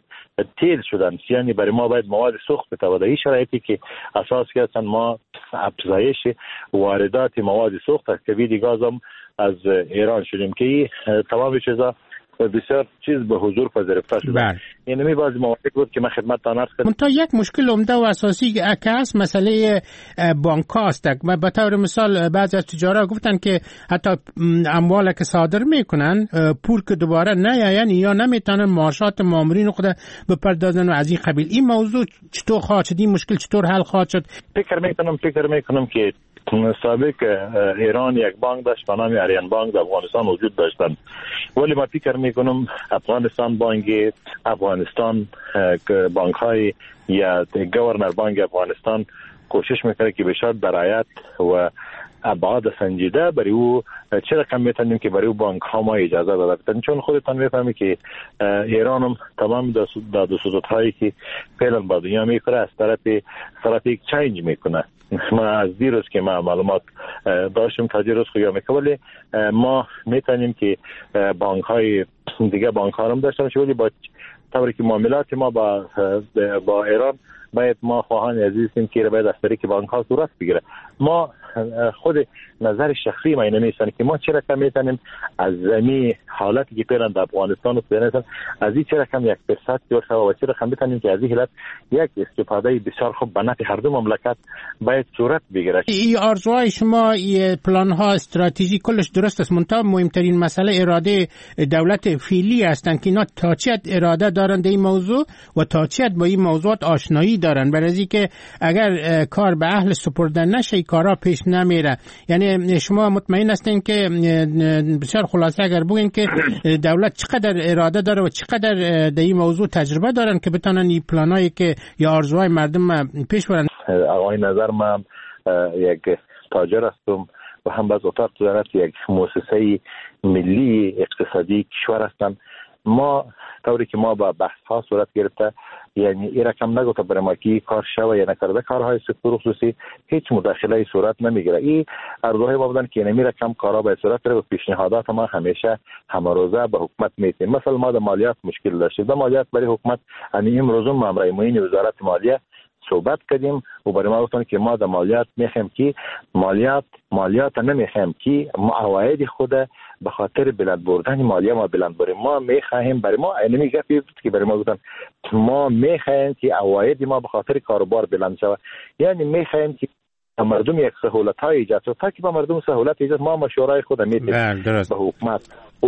تیل شدن، یعنی برای ما باید مواد سوخت بتواند. این شرایطی که اساس کردن ما افزایش واردات مواد سوخت از کبید گازم از ایران شدیم که تمام چیزا بسیار چیز به حضور پذیرفته شده. اینمی بعضی مواقع بود که من خدمتتان عرض کردم. تا یک مشکل عمده و اساسی که هست مسئله بانک است. به طور مثال بعضی از تجارا گفتن که حتی اموال که صادر میکنن پول که دوباره نیاین یا نمیتونن معاشات مامورین خود بپردازن و از این قبیل. این موضوع چطور خواهد شد؟ این مشکل چطور حل خواهد شد؟ فکر میکنم که سابق ایران یک بانک داشت به نام آریان بانک در افغانستان وجود داشتن، ولی ما فکر میکنم افغانستان بانک افغانستان بانک های یا گورنر بانک افغانستان کوشش میکنه که بشد برایت و ابعاد سنجیده برای او چه رقم میتونیم که برای او بانک ها ما اجازه داده بتن، چون خودتان میفهمی که ایران هم تمام داد و سودهایی که فعلا با دنیا میکنه از طرف یک چینج میکنه. ما از دیروز که ما معلومات داشتیم تا دیروز خویا میکنه، ولی ما میتونیم که بانک های دیگه بانک ها هم داشتن، ولی با طوری که معاملات ما با ایران باید ما خواهان عزیزیم که باید از طریق بانک ها صورت بگیره. ما خود نظر شخصی ما اینه نیستن که ما چه رقم میتونیم از زمین حالتی که فعلا در افغانستان و پیرنسان از این چه رقم 1% جور شود و چه رقم میتونیم که از این حالت یک استفاده بسیار خوب به نفع هر دو مملکت باید صورت بگیره. این آرزوهای شما، پلان ها، استراتژی کلش درست است، منتها مهمترین مسئله اراده دولت فعلی هستند که اینا تا چه اراده دارند این موضوع و تا چه با این موضوعات آشنایی دارند، برای اینکه اگر کار به اهل سپردن نشه کارا پیش نمیره. یعنی شما مطمئن هستین که بسیار خلاصه اگر بگین که دولت چقدر اراده داره و چقدر در این موضوع تجربه دارن که بتونن این پلانایی که یا آرزوهای مردم پیش برن؟ آقای نظر من یک تاجر هستم و هم باز اتاق تجارت یک مؤسسه ملی اقتصادی کشور هستم. ما طوری که ما با بحث ها صورت گرفته، یعنی این رقم نگفته برای ما که کار شوه یا نکرده کارهای سکتور خصوصی هیچ مداخله صورت نمیگیره. این ارزوهای ما بودن که نمی رقم کارها به صورت بره و پیشنهادات ما همیشه همروزه به حکومت میتیم. مثلا ما در مالیات مشکل داشتیم، در مالیات برای حکومت امروز ما امرای معین وزارت مالیه صحبت کردیم و برای ما گفتن که ما در مالیات میخوایم که مالیات نمیخوایم که عواید خود به خاطر بلند بردن مالیه ما بلند بریم. ما میخوایم برای ما اینمی گپی بود که برای ما گفتن ما میخوایم که عواید ما به خاطر کاروبار بلند شود، یعنی میخوایم که مردم یک سهولت های ایجاد شد. تا که با مردم سهولت ایجاد ما مشورای خود میتیم به حکومت.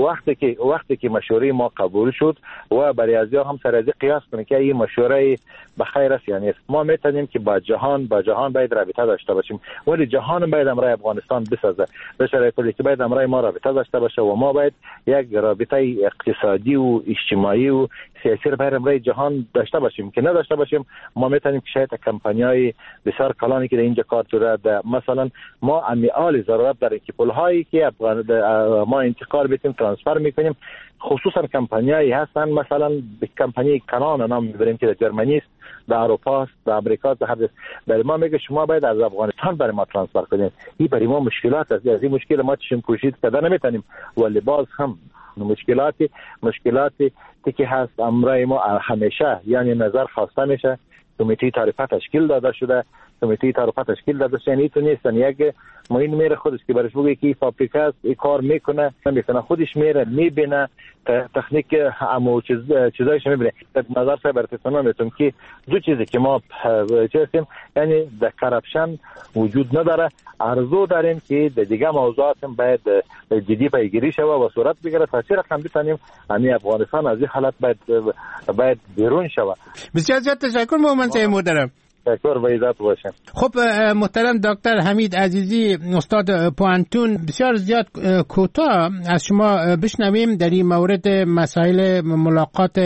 وقتی که مشوره ما قبول شد و برای ازیا هم سر از قیاس کنیم که این مشوره به خیر است یا نیست، ما میتونیم که با جهان باید رابطه داشته باشیم، ولی جهان باید امرای افغانستان بسازه به شرایطی که باید امرای ما رابطه داشته باشه و ما باید یک رابطه اقتصادی و اجتماعی و سیاسی رو باید امرای جهان داشته باشیم. که نداشته باشیم ما میتونیم که شاید کمپانیای بسیار کلانی که در اینجا کار شده، مثلا ما امیال ضرورت داریم که پولهایی که ما انتقال بدیم ترانسفر میکنیم، خصوصا کمپانیایی هستن مثلا به کمپانی کانان نام میبریم که در جرمنی است، در اروپا است، در امریکا است، در برای ما میگه شما باید از افغانستان برای ما ترانسفر کنید. این برای ما مشکلات است، از این مشکل ما چشم پوشید کردن نمیتونیم، ولی باز هم مشکلاتی که هست امرای ما همیشه یعنی نظر خواسته میشه. کمیته تعرفه تشکیل داده شده، یعنی تو نیستن یک معین میره خودش که برش بگه که این فابریکه است، این کار میکنه نمیکنه، خودش میره میبینه تکنیک امو چیزایش میبینه. نظر صاحب براتون میتونم که دو چیزی که ما چیزیم یعنی در کرپشن وجود نداره. ارزو داریم که در دیگه موضوعات باید جدی پیگیری شود و صورت بگیره تا چه رقم بتونیم افغانستان از این حالت باید بیرون شود. بسیار زیاد تشکر مومن صاحب محترم. تشکر، به عزت باشین. خب محترم دکتر حمید عزیزی، استاد پوانتون، بسیار زیاد کوتاه از شما بشنویم در این مورد مسائل ملاقات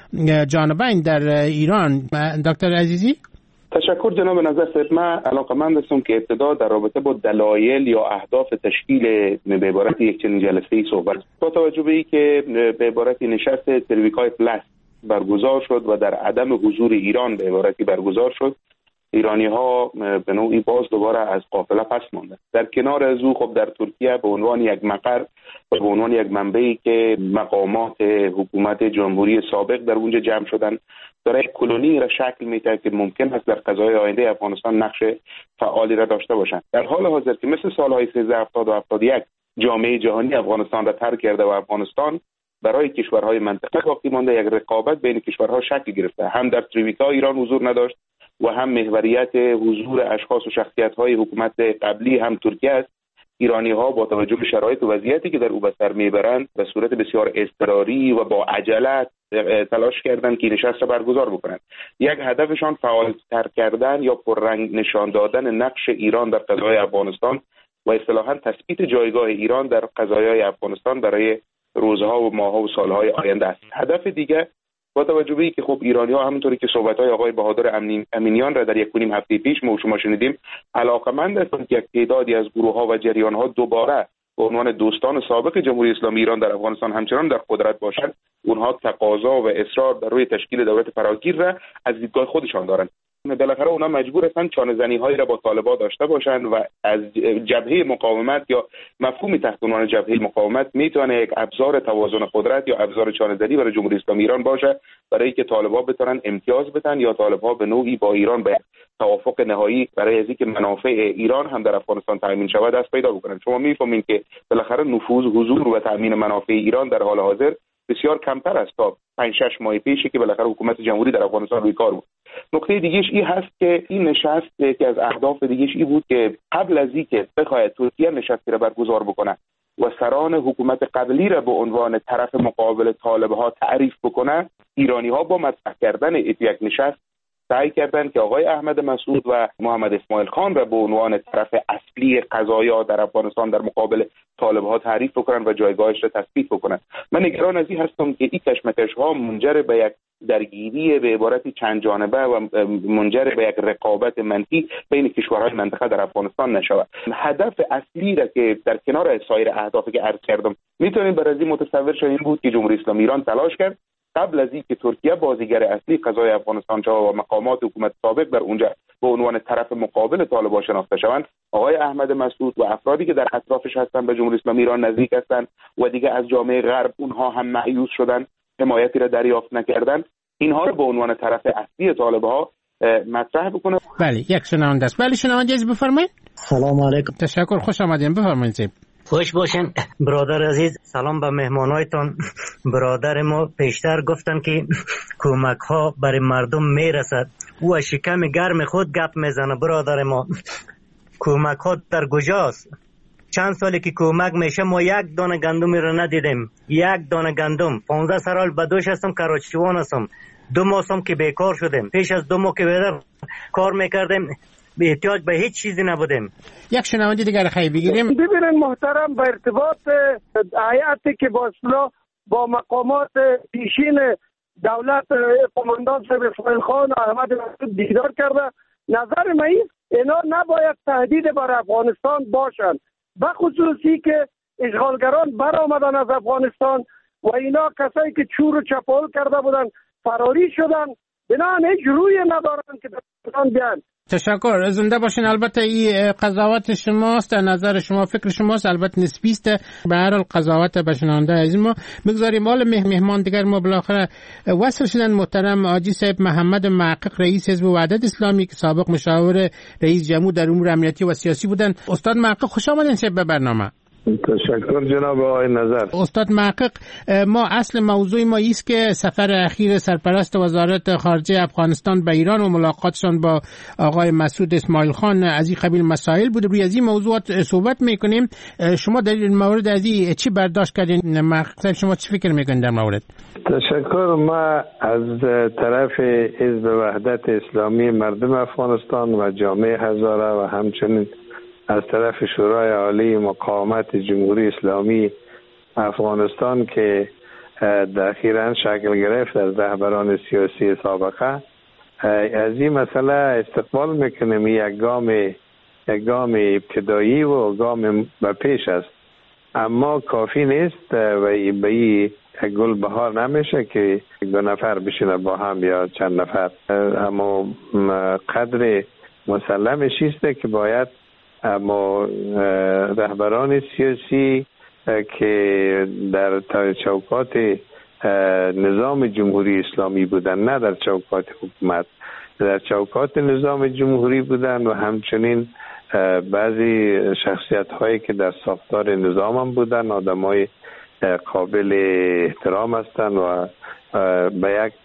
جانبین در ایران. دکتر عزیزی. تشکر جناب نظر صاحب. من علاقه‌مند هستم که ابتدا در رابطه با دلایل یا اهداف تشکیل به عبارت یک چنین جلسه‌ای صحبت. با توجه به اینکه به عبارت نشست ترویکای پلاس برگزار شد و در عدم حضور ایران به عبارتی برگزار شد، ایرانی‌ها به نوعی باز دوباره از قافله پس ماندند. در کنار از او خب در ترکیه به عنوان یک مقر و به عنوان یک منبعی که مقامات حکومت جمهوری سابق در اونجا جمع شدن، داره یک کلونی را شکل میده که ممکن است در قضای آینده افغانستان نقش فعالی را داشته باشند. در حال حاضر که مثل سالهای 1370 و 71 جامعه جهانی افغانستان را ترک کرده و افغانستان برای کشورهای منطقه باقی مانده، یک رقابت بین کشورها شکل گرفته. هم در ترویکا ایران حضور نداشت و هم محوریت حضور اشخاص و شخصیت‌های حکومت قبلی هم ترکیه است. ایرانی‌ها با توجه به شرایط و وضعیتی که در او به سر میبرند به صورت بسیار اضطراری و با عجله تلاش کردند که نشست را برگزار بکنند. یک هدفشان فعال‌تر کردن یا پررنگ نشان دادن نقش ایران در قضای افغانستان و اصطلاحاً تثبیت جایگاه ایران در قضایای افغانستان برای روزها و ماه‌ها و سال‌های آینده است. هدف دیگه با توجه به اینکه خب ایرانی‌ها همونطوری که صحبت‌های آقای بهادر امینیان را در 1.5 هفته پیش ما و شما شنیدیم، علاقه‌مند هستند که یک تعدادی از گروه‌ها و جریان‌ها دوباره به عنوان دوستان سابق جمهوری اسلامی ایران در افغانستان همچنان در قدرت باشند. اونها تقاضا و اصرار بر روی تشکیل دولت فراگیر را از دیدگاه خودشان دارند. بالاخره اونا مجبور هستند چانه‌زنی‌هایی را با طالبان داشته باشند و از جبهه مقاومت یا مفهومی تحت عنوان جبهه مقاومت میتونه یک ابزار توازن قدرت یا ابزار چانه‌زنی برای جمهوری اسلامی ایران باشه، برای اینکه طالبان بتونن امتیاز بدن یا طالبان به نوعی با ایران به توافق نهایی برای از اینکه منافع ایران هم در افغانستان تامین شود دست پیدا بکنن. شما میفهمید که بالاخره نفوذ، حضور و تامین منافع ایران در حال حاضر بسیار کمتر است تا 5-6 ماه پیشی که بالاخره حکومت جمهوری در افغانستان روی کار بود. نکته دیگهش این هست که این نشست که از اهداف دیگهش این بود که قبل از اینکه بخواهد ترکیه نشستی را برگزار بکنه و سران حکومت قبلی را به عنوان طرف مقابل طالب‌ها تعریف بکنه، ایرانی‌ها با مطرح کردن یک نشست سعی کردند که آقای احمد مسعود و محمد اسماعیل خان را به عنوان طرف اصلی قضایا در افغانستان در مقابل طالب‌ها تعریف بکنن و جایگاهش را تثبیت بکنن. من نگران از این هستم که این کشمکش‌ها منجر به یک درگیری به عبارتی چند جانبه و منجر به یک رقابت منفی بین کشورهای منطقه در افغانستان نشود. هدف اصلی را که در کنار سایر اهدافی که عرض کردم میتونیم بر از این متصور شویم بود که جمهوری اسلامی ایران تلاش کرد قبل از اینکه ترکیه بازیگر اصلی قضای افغانستان شود و مقامات حکومت سابق در اونجا به عنوان طرف مقابل طالبان شناخته شوند، آقای احمد مسعود و افرادی که در اطرافش هستند به جمهوری اسلامی ایران نزدیک هستند و دیگه از جامعه غرب اونها هم مایوس شدند، حمایتی را دریافت نکردند، اینها رو به عنوان طرف اصلی طالب‌ها مطرح بکنه. بله، یک شنونده است. بله شنونده عزیز بفرمایید. سلام علیکم. تشکر، خوش آمدین. بفرمایید. خوش باشین برادر عزیز. سلام به مهمانایتان. برادر ما پیشتر گفتن که کمک ها برای مردم میرسد، او از شکم گرم خود گپ میزنه. برادر ما کمک ها در کجاست؟ چند سالی که کمک میشه ما یک دانه گندمی رو ندیدیم. یک دانه گندم. 15 سال به دوش هستم، کراچیوان هستم. 2 ماه هم که بیکار شدیم. پیش از 2 ماه که کار میکردیم به احتیاج به هیچ چیزی نبودیم. یک شنونده دیگر خیلی بگیریم. ببینید محترم، به ارتباط هیئتی که با مقامات پیشین دولت قماندان صاحب اسماعیل خان و احمد مسعود دیدار کرده، نظر من اینا نباید تهدید بر افغانستان باشند، به خصوصی که اشغالگران برآمدن از افغانستان و اینا کسایی که چور و چپاول کرده بودن فراری شدن، بنابراین هیچ روی ندارن که در بیان. تشکر، زنده باشین. البته این قضاوت شماست، نظر شما، فکر شماست، البته نسبی است. به هر حال قضاوت به شنونده از ما بگذاریم. حال مهمان دیگر ما بالاخره وصل شدن. محترم حاجی صاحب محمد محقق، رئیس حزب وحدت اسلامی که سابق مشاور رئیس جمهور در امور امنیتی و سیاسی بودن. استاد محقق خوش آمدین صاحب به برنامه. تشکر جناب آقای نظر. استاد محقق، ما اصل موضوع ما ایست که سفر اخیر سرپرست وزارت خارجه افغانستان به ایران و ملاقاتشان با آقای مسعود اسماعیل خان از این قبیل مسائل بود. روی از این موضوعات صحبت میکنیم. شما در این مورد از این چی برداشت کردین؟ محقق شما چی فکر میکنین در مورد؟ تشکر. ما از طرف حزب وحدت اسلامی مردم افغانستان و جامعه هزاره و همچنین از طرف شورای عالی مقاومت جمهوری اسلامی افغانستان که اخیراً شکل گرفت از رهبران سیاسی سابقه، از این مسئله استقبال میکنیم. یک گام ابتدایی و گام به پیش است، اما کافی نیست و به این گل بهار نمیشه که 2 نفر بشینه با هم یا چند نفر. اما قدر مسلمش است که باید اما رهبران سیاسی که در چوکات نظام جمهوری اسلامی بودن، نه در چوکات حکومت، در چوکات نظام جمهوری بودن و همچنین بعضی شخصیت هایی که در ساختار نظام هم بودن، آدم های قابل احترام هستند و به یک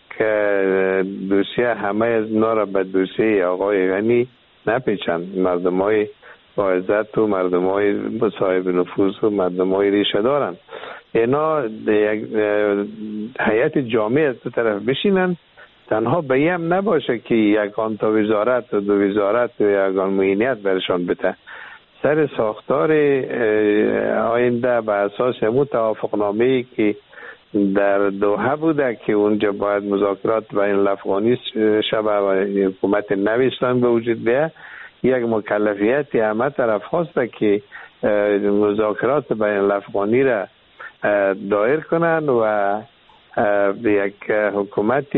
دوسیه همه از اینا را به دوسیه آقای غنی نپیچند. مردم های با عزت و مردم های صاحب نفوذ و مردم های ریشه دارن. اینا یک هیئت جامعه از دو طرف بشینن، تنها به این هم نباشه که یکان تا وزارت و 2 وزارت و یکان معینیت برشان بده. سر ساختار آینده به اساس همون توافقنامه‌ای که در دوحه بوده که اونجا باید مذاکرات بین الافغانی شبه و حکومت نو اسلام به وجود بیاد، یک مکلفیت همه طرف هست که مذاکرات بین الافغانی را دایر کنن و یک حکومت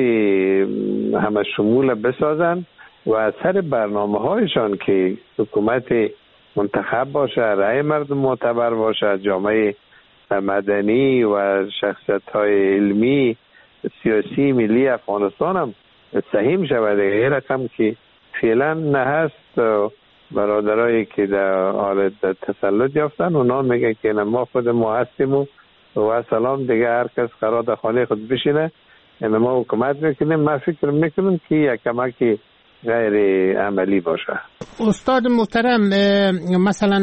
همه شمول بسازن و سر برنامه هایشان که حکومت منتخب باشه، رأی مردم معتبر باشه، جامعه مدنی و شخصیت های علمی سیاسی ملی افغانستان هم سهیم شود. این رقم که فعلا نه هست. برادرایی که در حال تسلط یافتن اونا میگه که ما خود ما هستیم و سلام دیگه هر کس قرار در خانه خود بشینه، ما حکومت میکنیم. ما فکر میکنیم که یک کمکی غیر عملی باشه. استاد محترم، مثلا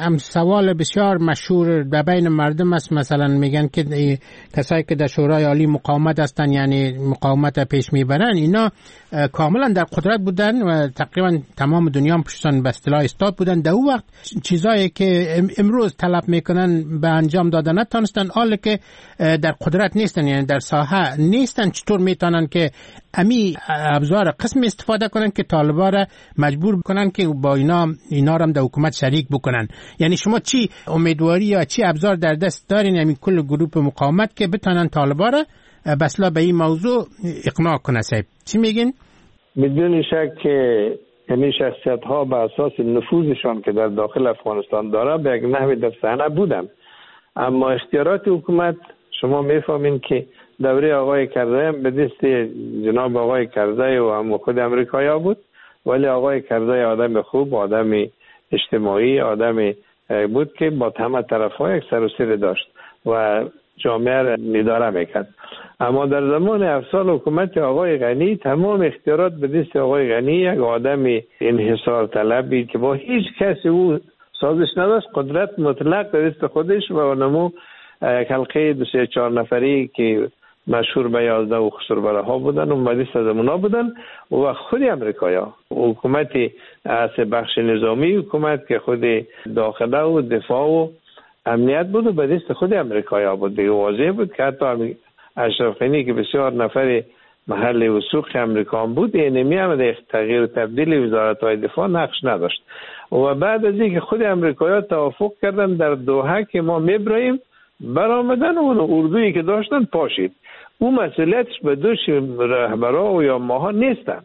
سوال بسیار مشهور در بین مردم است، مثلا میگن که کسایی که در شورای عالی مقاومت هستن، یعنی مقاومت پیش میبرن، اینا کاملا در قدرت بودن و تقریبا تمام دنیا پشتن به اصطلاح استاد بودن. در اون وقت چیزایی که امروز طلب میکنن به انجام دادن نتونستن، حالا که در قدرت نیستن، یعنی در ساحه نیستن، چطور میتونن که امی ابزار قسم استفاده کنن که طالبا را مجبور کنن که با اینا را هم در حکومت شریک بکنن؟ یعنی شما چی امیدواری یا چی ابزار در دست دارین همین کل گروه مقاومت که بتونن طالبا را بسلا به این موضوع اقناع کنه؟ صاحب چی میگین؟ بدون شک که همین شخصیت ها به اساس نفوذشان که در داخل افغانستان داره به یک نحوی در صحنه بودن، اما اختیارات حکومت شما میفهمین که دوره آقای کرزی به دست جناب آقای کرزی و هم خود امریکایی بود، ولی آقای کرزی آدم خوب، آدم اجتماعی، آدم بود که با همه طرف‌ها یک سر و سر داشت و جامعه را اداره میکرد. اما در زمان 7 سال حکومت آقای غنی تمام اختیارات به دست آقای غنی، یک آدم انحصار طلبی که با هیچ کسی او سازش نداشت، قدرت مطلق در دست خودش و نمو یک حلقه 2-3-4 نفری که مشهور به 11 و خسربره ها بودن و مجلس از اونا بودن و خود امریکایا حکومت از بخش نظامی حکومت که خود داخله و دفاع و امنیت بود و به دست خود امریکایا بود. دیگه واضح بود که حتی اشرف غنی که بسیار نفر محل وثوق امریکا بود، اینمی هم در تغییر و تبدیل وزارت‌های دفاع نقش نداشت. و بعد از اینکه خود امریکایا توافق کردن در دوحه که ما میبریم، برآمدن اون اردویی که داشتن پاشید. اون مسئولیتش به دوش رهبرا و یا ماها نیستن.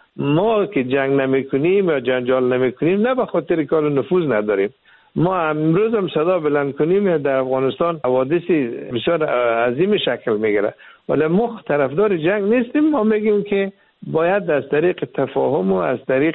ما که جنگ نمیکنیم یا جنجال نمیکنیم نه به خاطر کار نفوذ نداریم. ما امروز هم صدا بلند کنیم در افغانستان حوادثی بسیار عظیم شکل میگیره، ولی ما طرفدار جنگ نیستیم. ما میگیم که باید از طریق تفاهم و از طریق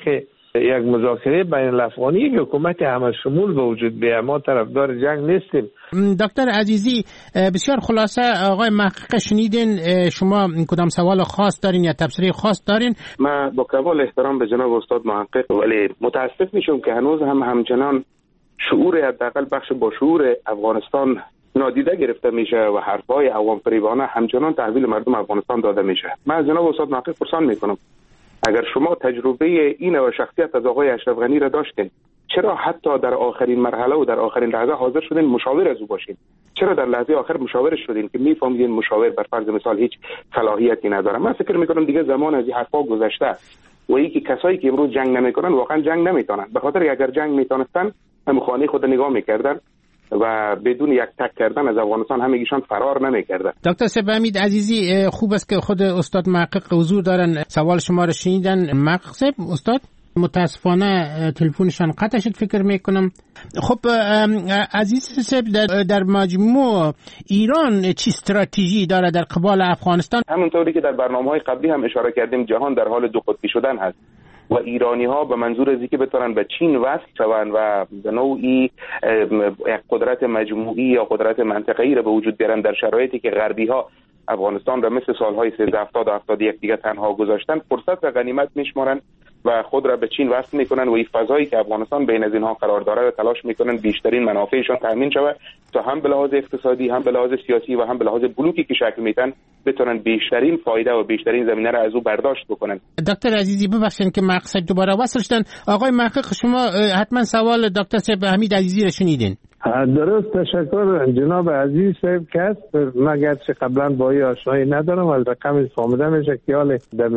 یک مذاکره بین الافغانی، یک حکومت همه شمول به وجود بیاید. ما طرفدار جنگ نیستیم. دکتر عزیزی، بسیار خلاصه آقای محقق شنیدین، شما کدام سوال خاص دارین یا تبصره خاص دارین؟ من با کمال احترام به جناب استاد محقق، ولی متاسف میشم که هنوز همچنان شعور حداقل بخش با شعور افغانستان نادیده گرفته میشه و حرفهای عوام فریبانه همچنان تحویل مردم افغانستان داده میشه. من از جناب استاد محقق پرسان میکنم، اگر شما تجربه این و شخصیت از آقای اشرف غنی را داشتین، چرا حتی در آخرین مرحله و در آخرین لحظه حاضر شدین مشاور از او باشین؟ چرا در لحظه آخر مشاور شدین که میفهمیدین مشاور بر فرض مثال هیچ صلاحیتی نداره؟ من فکر میکنم دیگه زمان از این حرفا گذشته و اینکه کسایی که امروز جنگ نمیکنن واقعا جنگ نمیتونن، به خاطر اگر جنگ میتونستن هم خانه خود نگاه میکردن و بدون یک تک کردن از افغانستان همگیشان فرار نمیکردن. دکتر سیب حمید عزیزی، خوب است که خود استاد محقق حضور دارن، سوال شما را شنیدن. محقق سیب، استاد متاسفانه تلفنشان قطع شد فکر میکنم. خب عزیز سیب، در مجموع ایران چی استراتژی داره در قبال افغانستان؟ همونطوری که در برنامه‌های قبلی هم اشاره کردیم، جهان در حال دو قطبی شدن هست و ایرانی ها به منظور از اینکه بتونن به چین وصل شوند و به نوعی یک قدرت مجموعی یا قدرت منطقه‌ای را به وجود بیارن در شرایطی که غربی ها افغانستان را مثل سالهای 1370 و 71 دیگه تنها گذاشتن، فرصت و غنیمت میشمارن و خود را به چین وصل میکنن و این فضایی که افغانستان بین از اینها قرار داره را تلاش میکنن بیشترین منافعشان تامین شود تا هم به لحاظ اقتصادی، هم به لحاظ سیاسی و هم به لحاظ بلوکی که شکل میدن بتونن بیشترین فایده و بیشترین زمینه را از او برداشت بکنن. دکتر عزیزی ببخشید که مقصد دوباره وصل شدن. آقای محقق، شما حتما سوال دکتر سیب حمید عزیزی را شنیدین. درست، تشکر جناب عزیز صاحب که مگر چه قبلا با این آشنایی ندارم، از رقم فهمیده میشه که حال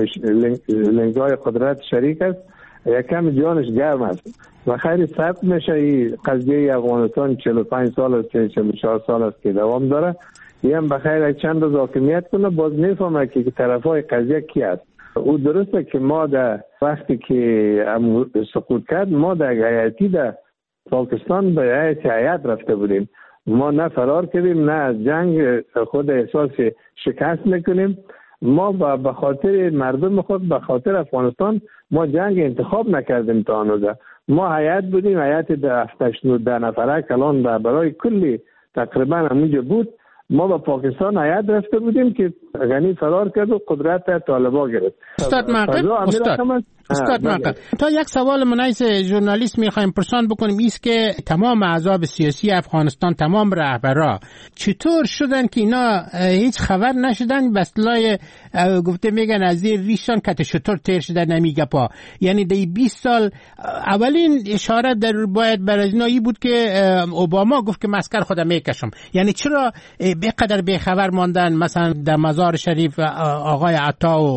لنگای قدرت شریک است، یکم جانش گرم است و خیلی ثبت میشه. این قضیه افغانستان 45 سال است، 44 سال است که دوام داره. این هم بخیر چند روز حاکمیت کنه، باز میفهمه که طرفای قضیه کی است. او درسته که ما در وقتی که سقوط کرد، ما در هیئتی در پاکستان به هیئت رفته بودیم. ما نه فرار کردیم، نه از جنگ خود احساس شکست میکنیم. ما به خاطر مردم خود، به خاطر افغانستان ما جنگ انتخاب نکردیم تا هنوز. ما هیئت بودیم، هیئت 10 نفره کلان برای کلی تقریبا همونجا بود. ما به پاکستان هیئت رفته بودیم که غنی فرار کرد و قدرت طالبان گرفت. استاد محقق، تا یک سوال منعیس ژورنالیست میخوایم پرسان بکنیم، ایست که تمام احزاب سیاسی افغانستان، تمام رهبرا چطور شدن که اینا هیچ خبر نشدن؟ به اصطلاح گفته میگن از زیر ریشان کت شطور تیر شده نمیگه پا. یعنی در 20 سال اولین اشاره در باید برای اینا بود که اوباما گفت که مسکر خودم میکشم. یعنی چرا بقدر بیخبر ماندن؟ مثلا در مزار شریف آقای عطا و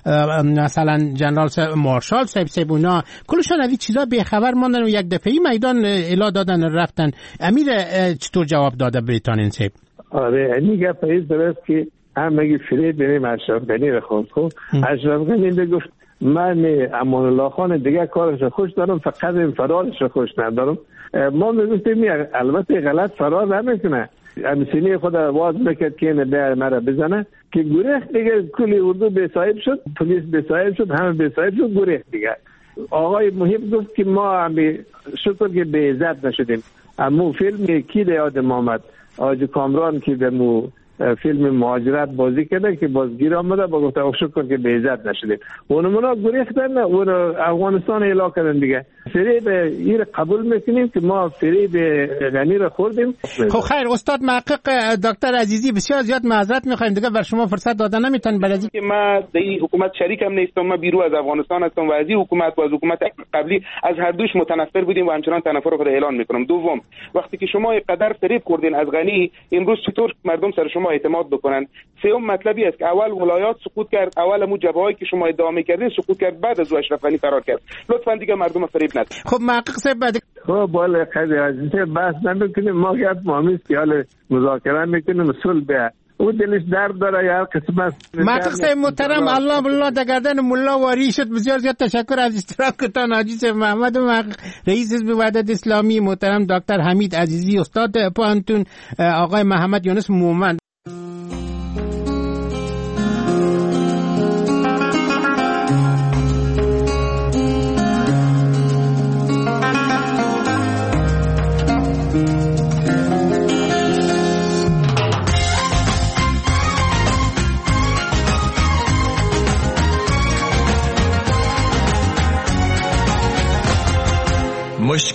مثلا جنرال مارشال صاحب اونا کلشان از این چیزا بیخبر ماندن و یک دفعی میدان الا دادن رفتن. امیر چطور جواب داده بریتانین صاحب؟ آره، این گپ ایست درست که هم مگه فرید بینیم اشرف غنی رو خواست. خب اشرف غنی گفت من امان الله خان دیگه کارش خوش دارم، فقط این فرارش خوش ندارم. ما میگفتیم البته غلط فرار نمیکنه، امسینی خود واز میکرد که اینه مرا بزنه که گریخت دیگه. کلی اردو بی‌صاحب شد، پلیس بی‌صاحب شد، همه بی‌صاحب شد، گریخت دیگه. آقای محیب گفت که ما شکر که به عزت نشدیم. اما فیلم کی در یادم آمد؟ آج کامران که در فیلم مهاجرت بازی کرده که بازگیر آمده با گفته شکر که به عزت نشدیم. اونمونا گریختن، اون افغانستان اعلام کردن دیگه. فریب این قبول میکنیم که ما فریب غنی رو خوردیم. خب خیر استاد محقق دکتر عزیزی، بسیار زیاد معذرت میخوایم دیگه بر شما فرصت دادن نمیتونم، برای اینکه من در این حکومت شریکم نیستم. من بیرو از افغانستان هستم و از این حکومت و از حکومت قبلی از هر دوش متنفر بودیم و همچنان تنفر رو اعلان میکنم. دوم، وقتی که شما قدر فریب خوردین از غنی، امروز چطور مردم سر شما اعتماد بکنن؟ سوم مطلبی است که اول ولایات سقوط کرد، اول مو جبهه‌ای که شما ادعا می‌کردین سقوط کرد، بعد از اشرف غنی فرار کرد. لطفاً دیگه مردم فریب ندید. خب محقق صاحب بعد خب بالا خیلی عزیز بحث نمی‌کنیم، ما گپ مامیز که حال مذاکره می‌کنیم، صلح او دلش درد داره یا قسمت. محقق صاحب محترم، الله بالله در گردن ملا واری شد. بسیار زیاد تشکر از اشتراکتان. حاجی صاحب محمد محقق، رئیس حزب وحدت اسلامی، محترم دکتر حمید عزیزی استاد پوهنتون، آقای محمد یونس مومند.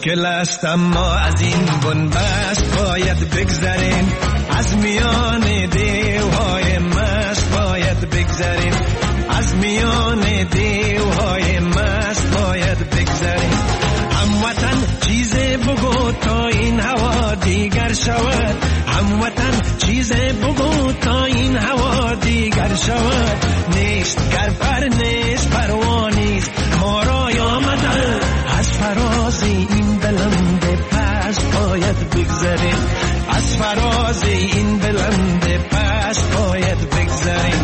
مشکل است اما از این بنبست باید بگذریم، از میان دیوهای مست باید بگذریم، از میان دیوهای مست باید بگذریم. هموطن چیز بگو تا این هوا دیگر شود، هموطن چیز بگو تا این هوا دیگر شود. نیست گر پر نیست پروانیست ما را آمدن، از فراز این بلند پست باید بگذریم، از فراز این بلند پست باید بگذریم.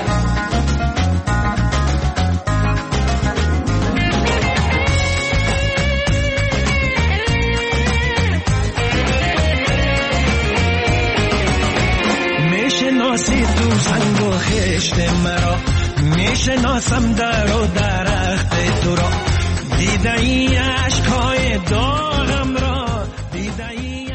میشناسی تو سنگ و خشت مرا، میشناسم در و درخت تو را، دیده ای عشقهای داغم را، دیده ای